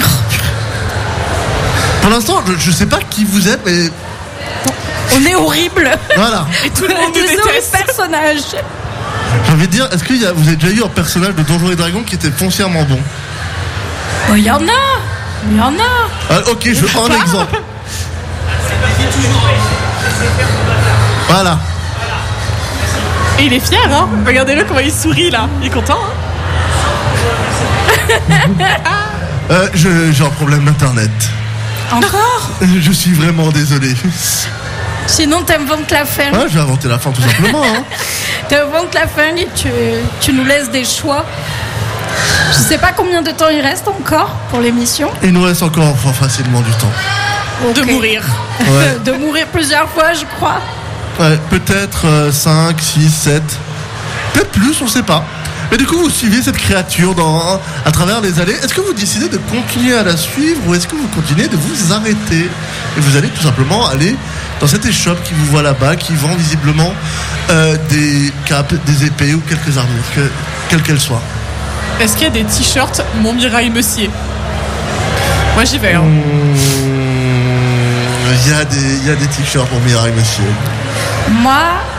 Pour l'instant, je sais pas qui vous êtes, mais on est horrible. Voilà. Et tout le monde nous déteste. Personnage. J'ai envie de dire, est-ce que vous avez déjà eu un personnage de Donjons et Dragons qui était foncièrement bon? Il y en a. Ok, je veux un exemple. Voilà. Et il est fier, hein. Regardez-le comment il sourit là. Il est content, hein. J'ai un problème d'internet. Encore? Je suis vraiment désolé. Sinon t'inventes la fin. Ouais, j'ai inventé la fin tout simplement. Hein. T'inventes la fin et tu nous laisses des choix. Je sais pas combien de temps il reste encore pour l'émission. Il nous reste encore facilement du temps. Okay. De mourir. Ouais. De mourir plusieurs fois, je crois. Ouais, peut-être 5, 6, 7. Peut-être plus, on sait pas. Mais du coup, vous suivez cette créature à travers les allées. Est-ce que vous décidez de continuer à la suivre ou est-ce que vous continuez de vous arrêter? Et vous allez tout simplement aller dans cette échoppe qui vous voit là-bas, qui vend visiblement des capes, des épées ou quelques armures, quelles qu'elles soient. Est-ce qu'il y a des t-shirts Montmirail Messier? Moi j'y vais. Hein. Il y a des t-shirts Montmirail Messier. Moi,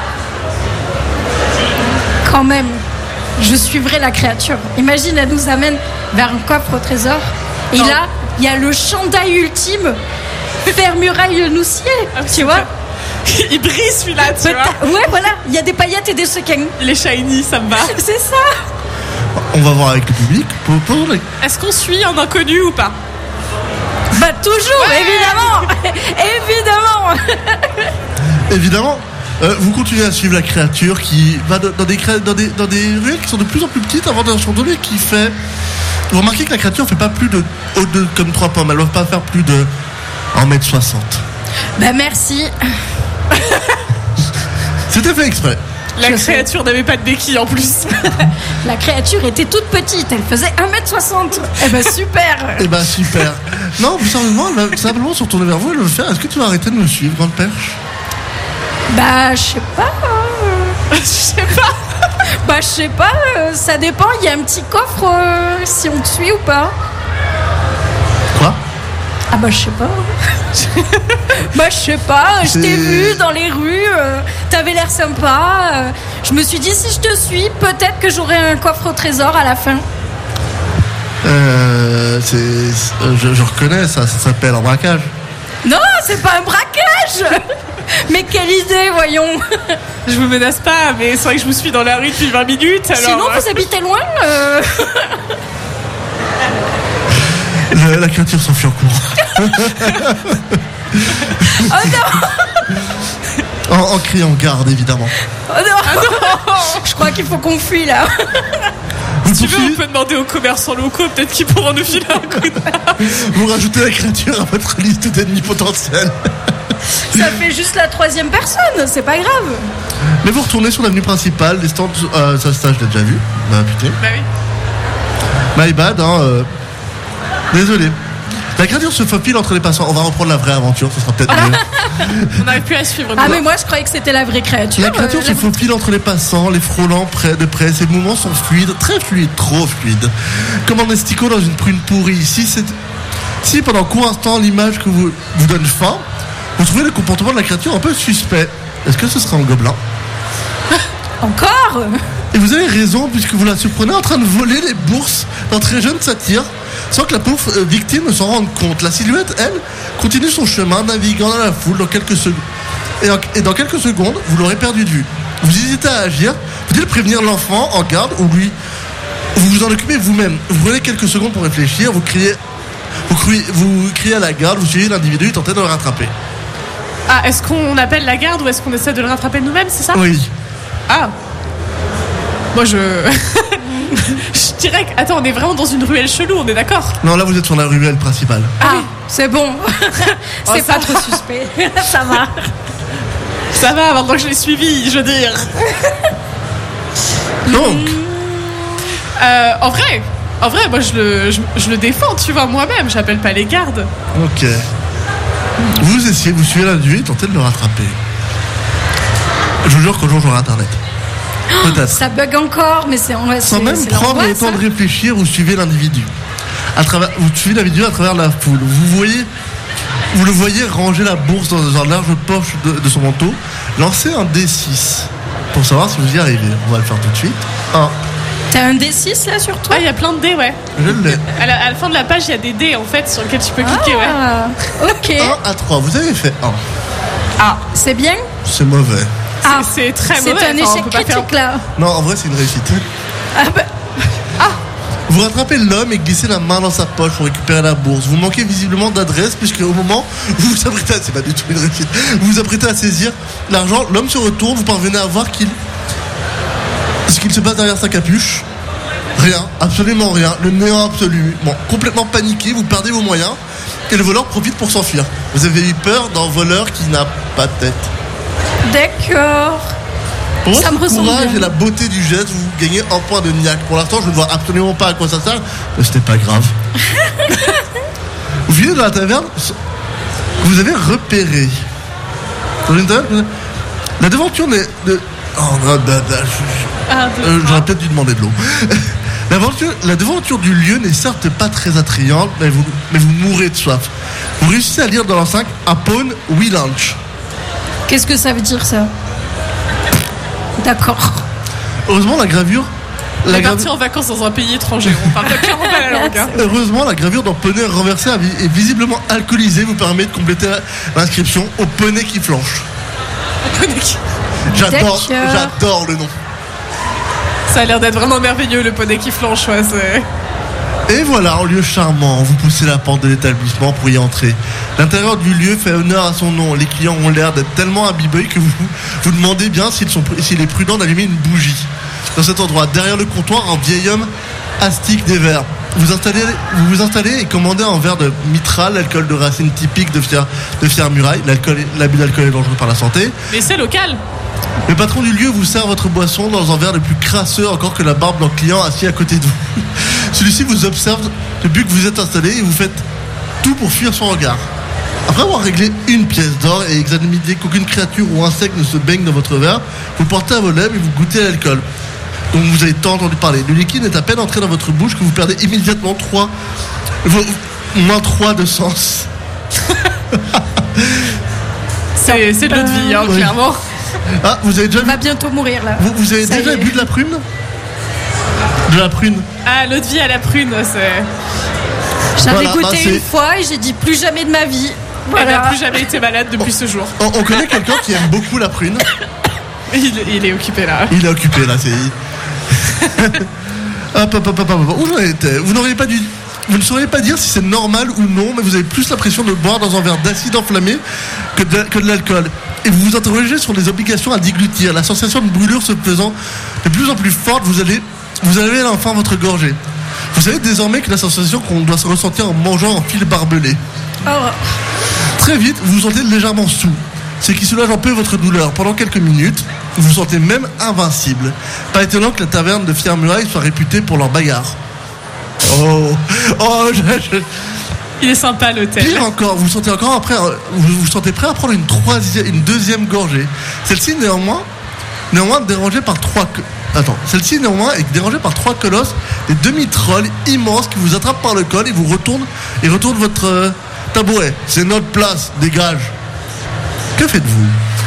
quand même, je suivrai la créature. Imagine, elle nous amène vers un coffre au trésor. Et là, il y a le chandail ultime, Fière-Muraille Messier, tu vois. Il brille celui-là, tu vois. Ouais, voilà, il y a des paillettes et des sequins. Il est shiny, ça me va. C'est ça. On va voir avec le public. Est-ce qu'on suit un inconnu ou pas? Bah toujours, ouais. Évidemment. Évidemment. Vous continuez à suivre la créature qui va dans des ruelles qui sont de plus en plus petites avant d'un chandelier qui fait... Vous remarquez que la créature fait pas plus de comme 3 pommes. Elle ne va pas faire plus de 1m60. Bah merci. C'était fait exprès. La créature n'avait pas de béquille en plus. La créature était toute petite, elle faisait 1m60. Eh ben super. Eh ben super. Non, vous simplement, elle va simplement se retourner vers vous et le faire. Est-ce que tu vas arrêter de me suivre, grande perche? Bah je sais pas. Je sais pas. Bah je sais pas, ça dépend, il y a un petit coffre si on te suit ou pas. Quoi? Ah bah je sais pas. Bah je sais pas, je t'ai vu dans les rues, t'avais l'air sympa. Je me suis dit si je te suis, peut-être que j'aurai un coffre au trésor à la fin. Je reconnais, ça s'appelle un braquage. Non, c'est pas un braquage. Mais quelle idée, voyons. Je vous menace pas, mais c'est vrai que je vous suis dans la rue depuis 20 minutes. Alors... Sinon, vous habitez loin La créature s'enfuit en courant. Oh non. En criant garde, évidemment. Oh non. Je crois qu'il faut qu'on fuit là. Si tu veux, on peut demander aux commerçants locaux, peut-être qu'ils pourront nous filer un coup de main. Vous rajoutez la créature à votre liste d'ennemis potentiels. Ça fait juste la 3e personne, c'est pas grave. Mais vous retournez sur l'avenue principale, les stands, ça je l'ai déjà vu. Bah putain. Bah oui. My bad, désolé. La créature se faufile entre les passants. On va reprendre la vraie aventure, ce sera peut-être mieux. On n'arrive plus à suivre. Ah mais moi je croyais que c'était la vraie créature. La créature se faufile entre les passants, les frôlant de près. Ses mouvements sont fluides, très fluides, trop fluides. Comme un esticot dans une prune pourrie. Si pendant un court instant l'image que vous donne faim, vous trouvez le comportement de la créature un peu suspect. Est-ce que ce sera un gobelin? Encore? Et vous avez raison, puisque vous la surprenez en train de voler les bourses d'un très jeune satyre, sans que la pauvre victime ne s'en rende compte. La silhouette, elle, continue son chemin, naviguant dans la foule dans quelques secondes. Et dans quelques secondes, vous l'aurez perdu de vue. Vous hésitez à agir. Faut-il prévenir l'enfant en garde ou lui? Vous vous en occupez vous-même. Vous prenez quelques secondes pour réfléchir. Vous criez à la garde. Vous suivez l'individu et tentez de le rattraper. Ah, est-ce qu'on appelle la garde ou est-ce qu'on essaie de le rattraper nous-mêmes, c'est ça? Oui. Ah. Moi, je dirais que... Attends, on est vraiment dans une ruelle chelou, on est d'accord? Non, là, vous êtes sur la ruelle principale. Ah, c'est bon. C'est pas ça trop suspect. Ça va. Ça va, maintenant que je l'ai suivi, je veux dire. Donc, En vrai, moi, je le défends, tu vois, moi-même. J'appelle pas les gardes. ok. Vous suivez l'individu et tentez de le rattraper. Je vous jure qu'au jour j'aurai internet. Peut-être. Ça bug encore, mais c'est Sans même prendre le temps de réfléchir, vous suivez l'individu. Vous suivez l'individu à travers la foule. Vous le voyez ranger la bourse dans une large poche de son manteau, lancer un D6 pour savoir si vous y arrivez. On va le faire tout de suite. 1. T'as un D6 là sur toi? Ah, il y a plein de dés, ouais. Je l'ai. À la fin de la page, il y a des dés, en fait, sur lesquels tu peux cliquer, ouais. Ah, ok. 1 à 3. Vous avez fait 1. Ah, c'est bien? C'est mauvais. Ah, C'est très mauvais. c'est un enfin, on échec peut pas faire- critique là. Non, en vrai, c'est une réussite. Ah bah, Vous rattrapez l'homme et glissez la main dans sa poche pour récupérer la bourse. Vous manquez visiblement d'adresse puisque au moment où vous vous apprêtez à... C'est pas du tout une réussite. Vous vous apprêtez à saisir l'argent, l'homme se retourne, vous parvenez à voir ce qu'il se passe derrière sa capuche. Rien, absolument rien. Le néant absolu. Bon, complètement paniqué, vous perdez vos moyens et le voleur profite pour s'enfuir. Vous avez eu peur d'un voleur qui n'a pas de tête. d'accord. Pour Ça me votre ressemble courage bien. et la beauté du geste, vous gagnez un point de niaque. Pour l'instant, je ne vois absolument pas à quoi ça sert, mais c'était pas grave. Vous finissez dans la taverne que vous avez repérée. Dans une taverne, la devanture n'est... J'aurais peut-être dû demander de l'eau. La devanture du lieu n'est certes pas très attrayante, mais vous mourrez de soif. Vous réussissez à lire dans l'enceinte Upon We Lunch. Qu'est-ce que ça veut dire ça? D'accord. Heureusement, la gravure. On est parti en vacances dans un pays étranger. On parle clairement pas la langue. Hein. Heureusement, la gravure d'un poney renversé et visiblement alcoolisé vous permet de compléter l'inscription au poney qui flanche. J'adore le nom. Ça a l'air d'être vraiment merveilleux, le poney qui flanche. Ouais, Et voilà, en lieu charmant, vous poussez la porte de l'établissement pour y entrer. L'intérieur du lieu fait honneur à son nom. Les clients ont l'air d'être tellement imbibés que vous demandez bien s'il est prudent d'allumer une bougie. Dans cet endroit, derrière le comptoir, un vieil homme astique des verres. Vous vous installez et commandez un verre de mitral, l'alcool de racine typique de fière muraille. L'abus d'alcool est dangereux par la santé. Mais c'est local. Le patron du lieu vous sert votre boisson dans un verre le plus crasseux encore que la barbe d'un client assis à côté de vous. Celui-ci vous observe depuis que vous êtes installé et vous faites tout pour fuir son regard. Après avoir réglé une pièce d'or et examiné qu'aucune créature ou insecte ne se baigne dans votre verre, vous le portez à vos lèvres et vous goûtez à l'alcool dont vous avez tant entendu parler. Le liquide est à peine entré dans votre bouche que vous perdez immédiatement moins 3 de sens. C'est de l'eau de vie, hein, Oui. clairement. Ah, vous avez déjà On va bientôt mourir là. Vous avez Ça déjà y est. bu de la prune? De la prune. Ah, l'eau de vie à la prune, c'est... J'avais goûté une fois et j'ai dit plus jamais de ma vie. Elle n'a plus jamais été malade depuis ce jour. On connaît quelqu'un qui aime beaucoup la prune. Il est occupé là. Il est occupé là, c'est... Où j'en étais ? Vous ne sauriez pas dire si c'est normal ou non, mais vous avez plus l'impression de boire dans un verre d'acide enflammé que de l'alcool. Et vous vous interrogez sur les obligations à déglutir. La sensation de brûlure se faisant de plus en plus forte, vous avez enfin votre gorgée. Vous savez désormais que la sensation qu'on doit se ressentir en mangeant un fil barbelé. Oh. Très vite, vous vous sentez légèrement saoul. C'est qui soulage un peu votre douleur. Pendant quelques minutes, vous vous sentez même invincible. Pas étonnant que la taverne de Fière-Muraille soit réputée pour leur bagarre. Il est sympa l'hôtel. Pire encore, vous sentez prêt à prendre une deuxième gorgée. Celle-ci néanmoins est dérangée par trois colosses, des demi-trolls immenses qui vous attrapent par le col et vous retournent votre tabouret. C'est notre place, dégage. Que faites-vous ?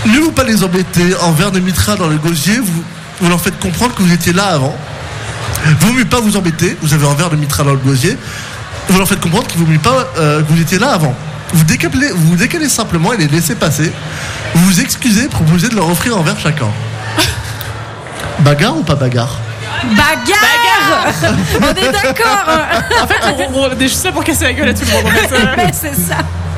Ne vous pas les embêter en verre de mitra dans le gosier, vous leur faites comprendre que vous étiez là avant. Vaut mieux pas vous embêter, vous avez un verre de mitra dans le gosier, vous leur faites comprendre qu'il vaut mieux pas que vous étiez là avant. Vous décalez simplement et les laissez passer. Vous vous excusez, proposez de leur offrir un verre chacun. Bagarre ou pas bagarre ? Bagarre. On est d'accord. En fait, on est juste là pour casser la gueule à tout le monde. En fait. Mais c'est ça.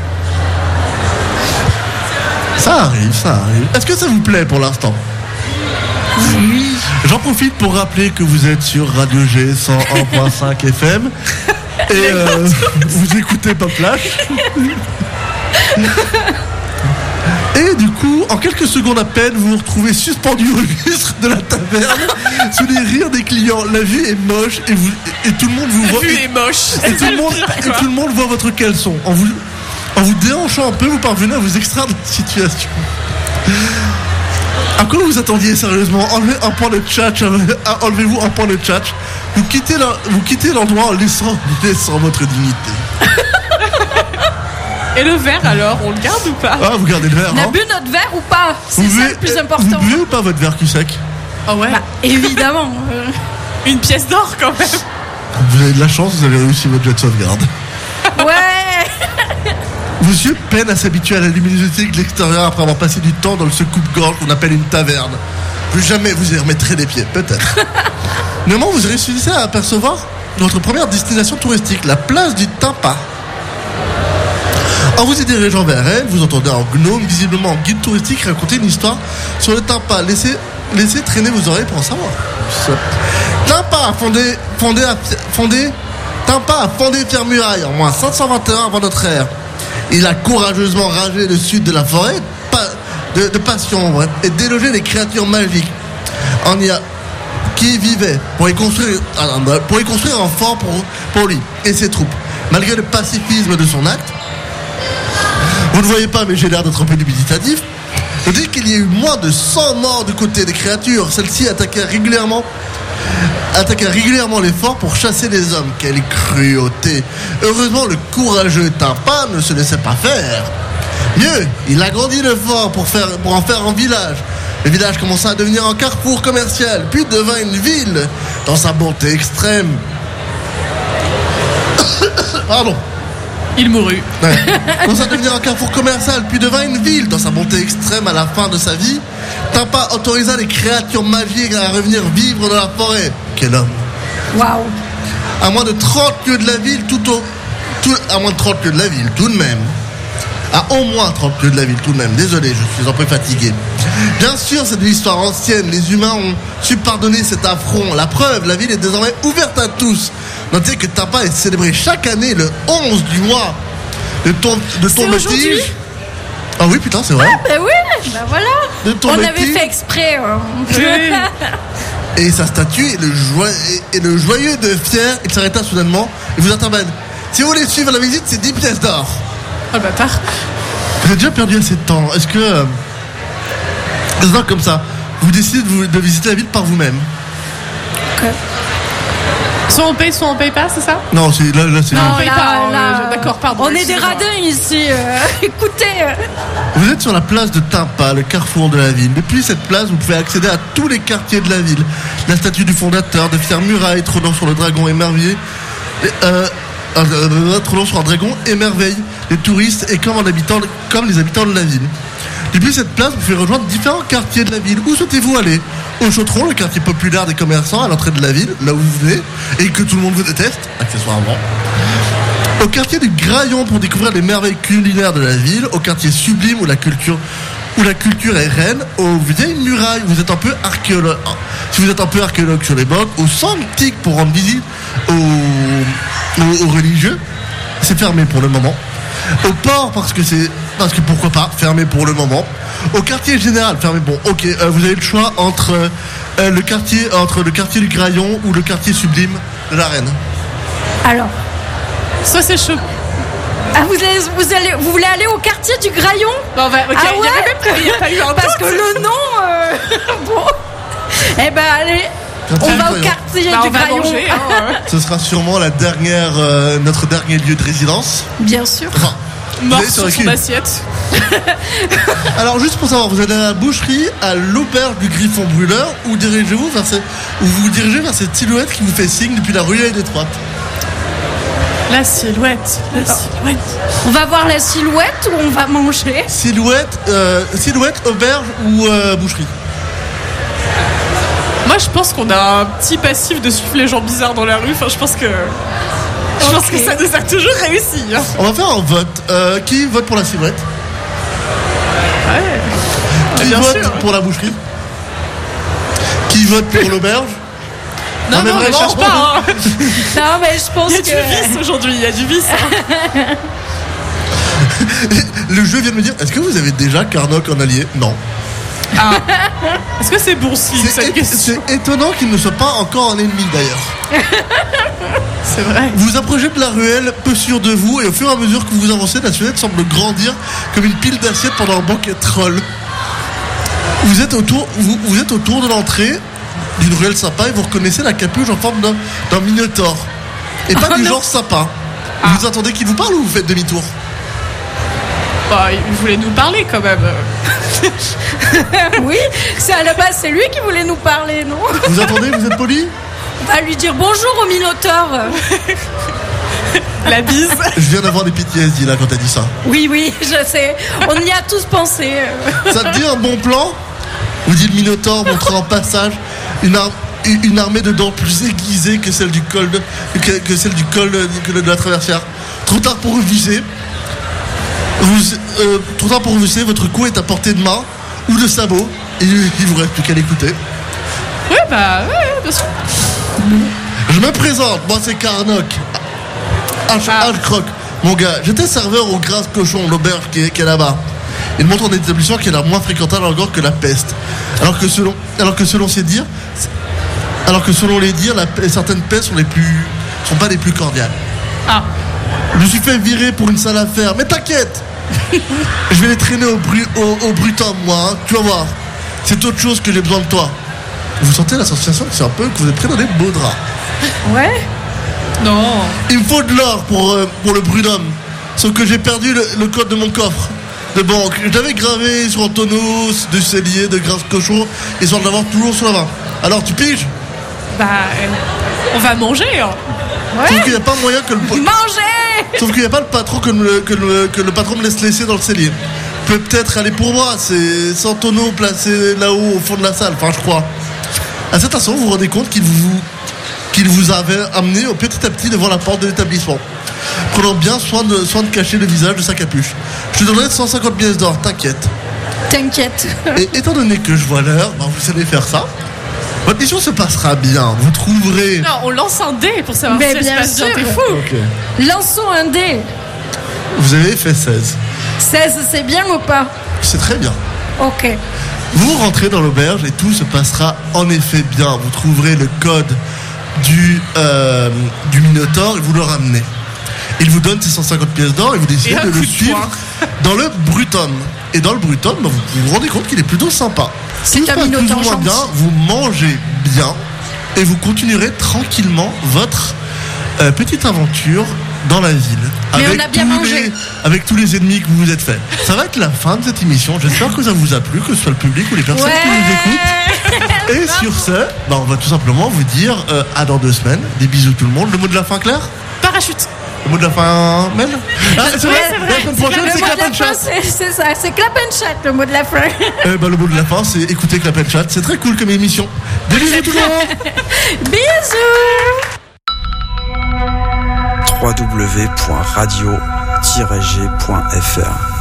Ça arrive. Est-ce que ça vous plaît pour l'instant ? Oui. J'en profite pour rappeler que vous êtes sur Radio G 101.5 FM et vous écoutez Pop Flash. Et du coup, en quelques secondes à peine, vous vous retrouvez suspendu au lustre de la taverne sous les rires des clients. La vue est moche et tout le monde vous voit. La vue est moche. Et tout le monde voit votre caleçon. En vous déhanchant un peu, vous parvenez à vous extraire de la situation. À quoi vous attendiez sérieusement ? Enlevez-vous un point de tchatch. Vous quittez l'endroit en laissant votre dignité. Et le verre alors, on le garde ou pas ? Ah, vous gardez le verre. On a bu notre verre ou pas ? C'est ça le plus important. Vous buvez ou pas votre verre cul sec ? Ah ouais. Évidemment. Une pièce d'or quand même. Vous avez de la chance, vous avez réussi votre jet de sauvegarde. Ouais. Monsieur peine à s'habituer à la luminosité de l'extérieur après avoir passé du temps dans ce coupe-gorge qu'on appelle une taverne. Plus jamais vous y remettrez les pieds, peut-être. Néanmoins, vous réussissez à apercevoir notre première destination touristique, la place du Tympa. En vous y dirigeant vers elle, vous entendez un gnome, visiblement en guide touristique, raconter une histoire sur le Tympa. Laissez traîner vos oreilles pour en savoir. Tympa a fondé Fière-Muraille en moins 521 avant notre ère. Il a courageusement rangé le sud de la forêt de passion et délogé les créatures magiques qui y vivaient pour y construire un fort pour lui et ses troupes. Malgré le pacifisme de son acte, vous ne voyez pas, mais j'ai l'air d'être un peu dubitatif. On dit qu'il y a eu moins de 100 morts du côté des créatures. Celles-ci attaquaient régulièrement les forts pour chasser les hommes. Quelle cruauté! Heureusement, le courageux Tympa ne se laissait pas faire. Mieux, il agrandit le fort pour en faire un village. Le village commença à devenir un carrefour commercial, puis devint une ville dans sa bonté extrême. Pardon. Il mourut. Ouais. Commença à devenir un carrefour commercial, puis devint une ville dans sa bonté extrême à la fin de sa vie. Tympa autorisa les créatures magiques à revenir vivre dans la forêt. Quel homme! Waouh! À moins de 30 lieues de la ville, tout de même. À au moins 30 lieues de la ville, tout de même. Désolé, je suis un peu fatigué. Bien sûr, c'est de l'histoire ancienne. Les humains ont su pardonner cet affront. La preuve, la ville est désormais ouverte à tous. Notez que Tympa est célébré chaque année le 11 du mois de Tombes-Tiges. Ah oui, putain, c'est vrai. Ah, bah oui, bah voilà. On avait fait exprès. Et sa statue et le joyeux de Fière, il s'arrêta soudainement et vous interpelle. Si vous voulez suivre la visite, c'est 10 pièces d'or. Oh le bâtard. Vous avez déjà perdu assez de temps. Est-ce que comme ça, vous décidez de visiter la ville par vous-même? Okay. Soit on paye pas, c'est ça? Non, c'est là c'est. Non, on paye pas. D'accord, pardon. On est des radins ici. Écoutez. Vous êtes sur la place de Tympa, le carrefour de la ville. Depuis cette place, vous pouvez accéder à tous les quartiers de la ville. La statue du fondateur de Fière-Muraille trônant sur le dragon émerveillé. trop long sur un dragon émerveille les touristes et comme les habitants de la ville. Depuis cette place, vous pouvez rejoindre différents quartiers de la ville. Où souhaitez-vous aller? Au Chautron, le quartier populaire des commerçants à l'entrée de la ville, là où vous venez, et que tout le monde vous déteste, accessoirement. Au quartier du Graillon pour découvrir les merveilles culinaires de la ville. Au quartier Sublime où la culture est reine. Aux vieilles murailles, vous êtes un peu archéologue. Si vous êtes un peu archéologue sur les bords. Au centre antique pour rendre visite aux religieux. C'est fermé pour le moment. Au port parce que pourquoi pas, fermé pour le moment. Au quartier général, fermé. Bon, ok, vous avez le choix entre le quartier du Graillon ou le quartier Sublime de la Reine. Alors. Soit c'est chaud. Ah, vous voulez aller au quartier du Graillon? Bon, bah, okay, ah ouais? Il n'y a pas eu un parce que le nom... bon. Eh ben, allez, on va au quartier du Graillon. Manger, Ce sera sûrement notre dernier lieu de résidence. Bien sûr. Enfin, mort sur son assiette. Alors, juste pour savoir, vous allez à la boucherie, à l'auberge du Griffon Brûleur, ou vous vous dirigez vers cette silhouette qui vous fait signe depuis la ruelle étroite? La silhouette. On va voir la silhouette ou on va manger? Silhouette, auberge ou boucherie? Moi, je pense qu'on a un petit passif de suivre les gens bizarres dans la rue. Enfin, je pense que ça nous a toujours réussi. Hein. On va faire un vote. Qui vote pour la silhouette? Ouais. Qui vote pour la boucherie? Qui vote pour l'auberge? Non, mais cherche pas. Hein. Non, mais je pense qu'il y a du vice aujourd'hui. Il y a du vice. Hein. Le jeu vient de me dire, est-ce que vous avez déjà Carnock en allié? Non. Ah. Est-ce que c'est boursier cette question? C'est étonnant qu'il ne soit pas encore un ennemi d'ailleurs. C'est vrai. Vous approchez de la ruelle, peu sûr de vous, et au fur et à mesure que vous avancez, la silhouette semble grandir comme une pile d'assiettes pendant un banquet de troll. Vous êtes autour de l'entrée d'une ruelle sympa et vous reconnaissez la capuche en forme d'un minotaure. Et pas du genre sapin. Vous attendez qu'il vous parle ou vous faites demi-tour? Bah, il voulait nous parler quand même. Oui, c'est à la base, c'est lui qui voulait nous parler, non? Vous attendez, vous êtes poli? On va lui dire bonjour au minotaure. La bise. Je viens d'avoir des PTSD là quand t'as dit ça. Oui, je sais. On y a tous pensé. Ça te dit un bon plan? Vous dit le minotaure montrant en passage une armée de dents plus aiguisée que celle du col de la traversière. Trop tard pour reviser. Votre coup est à portée de main ou de sabot et il vous reste plus qu'à l'écouter. Ouais, bien sûr. Je me présente, moi c'est Carnock. H-Croc. Mon gars, j'étais serveur au Grasse Cochon, l'auberge qui est là-bas. Il montre un établissement qui est la moins fréquentable encore que la peste. Alors que selon les dires, certaines pestes sont pas les plus cordiales. Ah. Je me suis fait virer pour une sale affaire, mais t'inquiète. Je vais les traîner au brutum, moi, hein. Tu vas voir. C'est autre chose que j'ai besoin de toi. Vous sentez la sensation que c'est un peu que vous êtes pris dans des beaux draps. Ouais. Non. Il me faut de l'or pour le Brunum. Sauf que j'ai perdu le code de mon coffre de banque. Je l'avais gravé sur un tonneau de cellier, de Grasse Cochon, histoire de l'avoir toujours sur la main. Alors tu piges? Bah, on va manger. Hein. Ouais. Sauf qu'il n'y a pas moyen que le... Manger. Sauf qu'il n'y a pas le patron que le patron me laisse laisser dans le cellier. Peut-être aller pour moi, c'est 100 tonneaux placés là-haut au fond de la salle, enfin je crois. À cet instant, vous vous rendez compte qu'il vous avait amené petit à petit devant la porte de l'établissement, prenant bien soin de cacher le visage de sa capuche. Je te donnerai 150 pièces d'or, t'inquiète. T'inquiète. Et étant donné que je vois l'heure, vous savez faire ça. Votre mission se passera bien, vous trouverez... Non, on lance un dé pour savoir si ça se passe bien, t'es fou. Okay. Lançons un dé. Vous avez fait 16. 16, c'est bien ou pas? C'est très bien. Ok. Vous rentrez dans l'auberge et tout se passera en effet bien. Vous trouverez le code du Minotaure et vous le ramenez. Il vous donne 650 pièces d'or et vous décidez de le suivre dans le Brutum. Et dans le Brutum, vous vous rendez compte qu'il est plutôt sympa. C'est tout se passe plus ou moins bien, vous mangez bien et vous continuerez tranquillement votre petite aventure dans la ville. Mais on a bien mangé. Avec tous les ennemis que vous vous êtes fait. Ça va être la fin de cette émission. J'espère que ça vous a plu, que ce soit le public ou les personnes qui nous écoutent. Et sur ce, on va tout simplement vous dire à dans 2 semaines. Des bisous tout le monde. Le mot de la fin, Claire? Parachute. Le mot de la fin, Mel? C'est vrai, c'est vrai. la semaine prochaine, c'est Clap and Chat. C'est ça, c'est Clap and Chat, le mot de la fin. Le mot de la fin, c'est écouter Clap and Chat. C'est très cool comme émission. Des bisous tout le monde. Bisous. www.radio-g.fr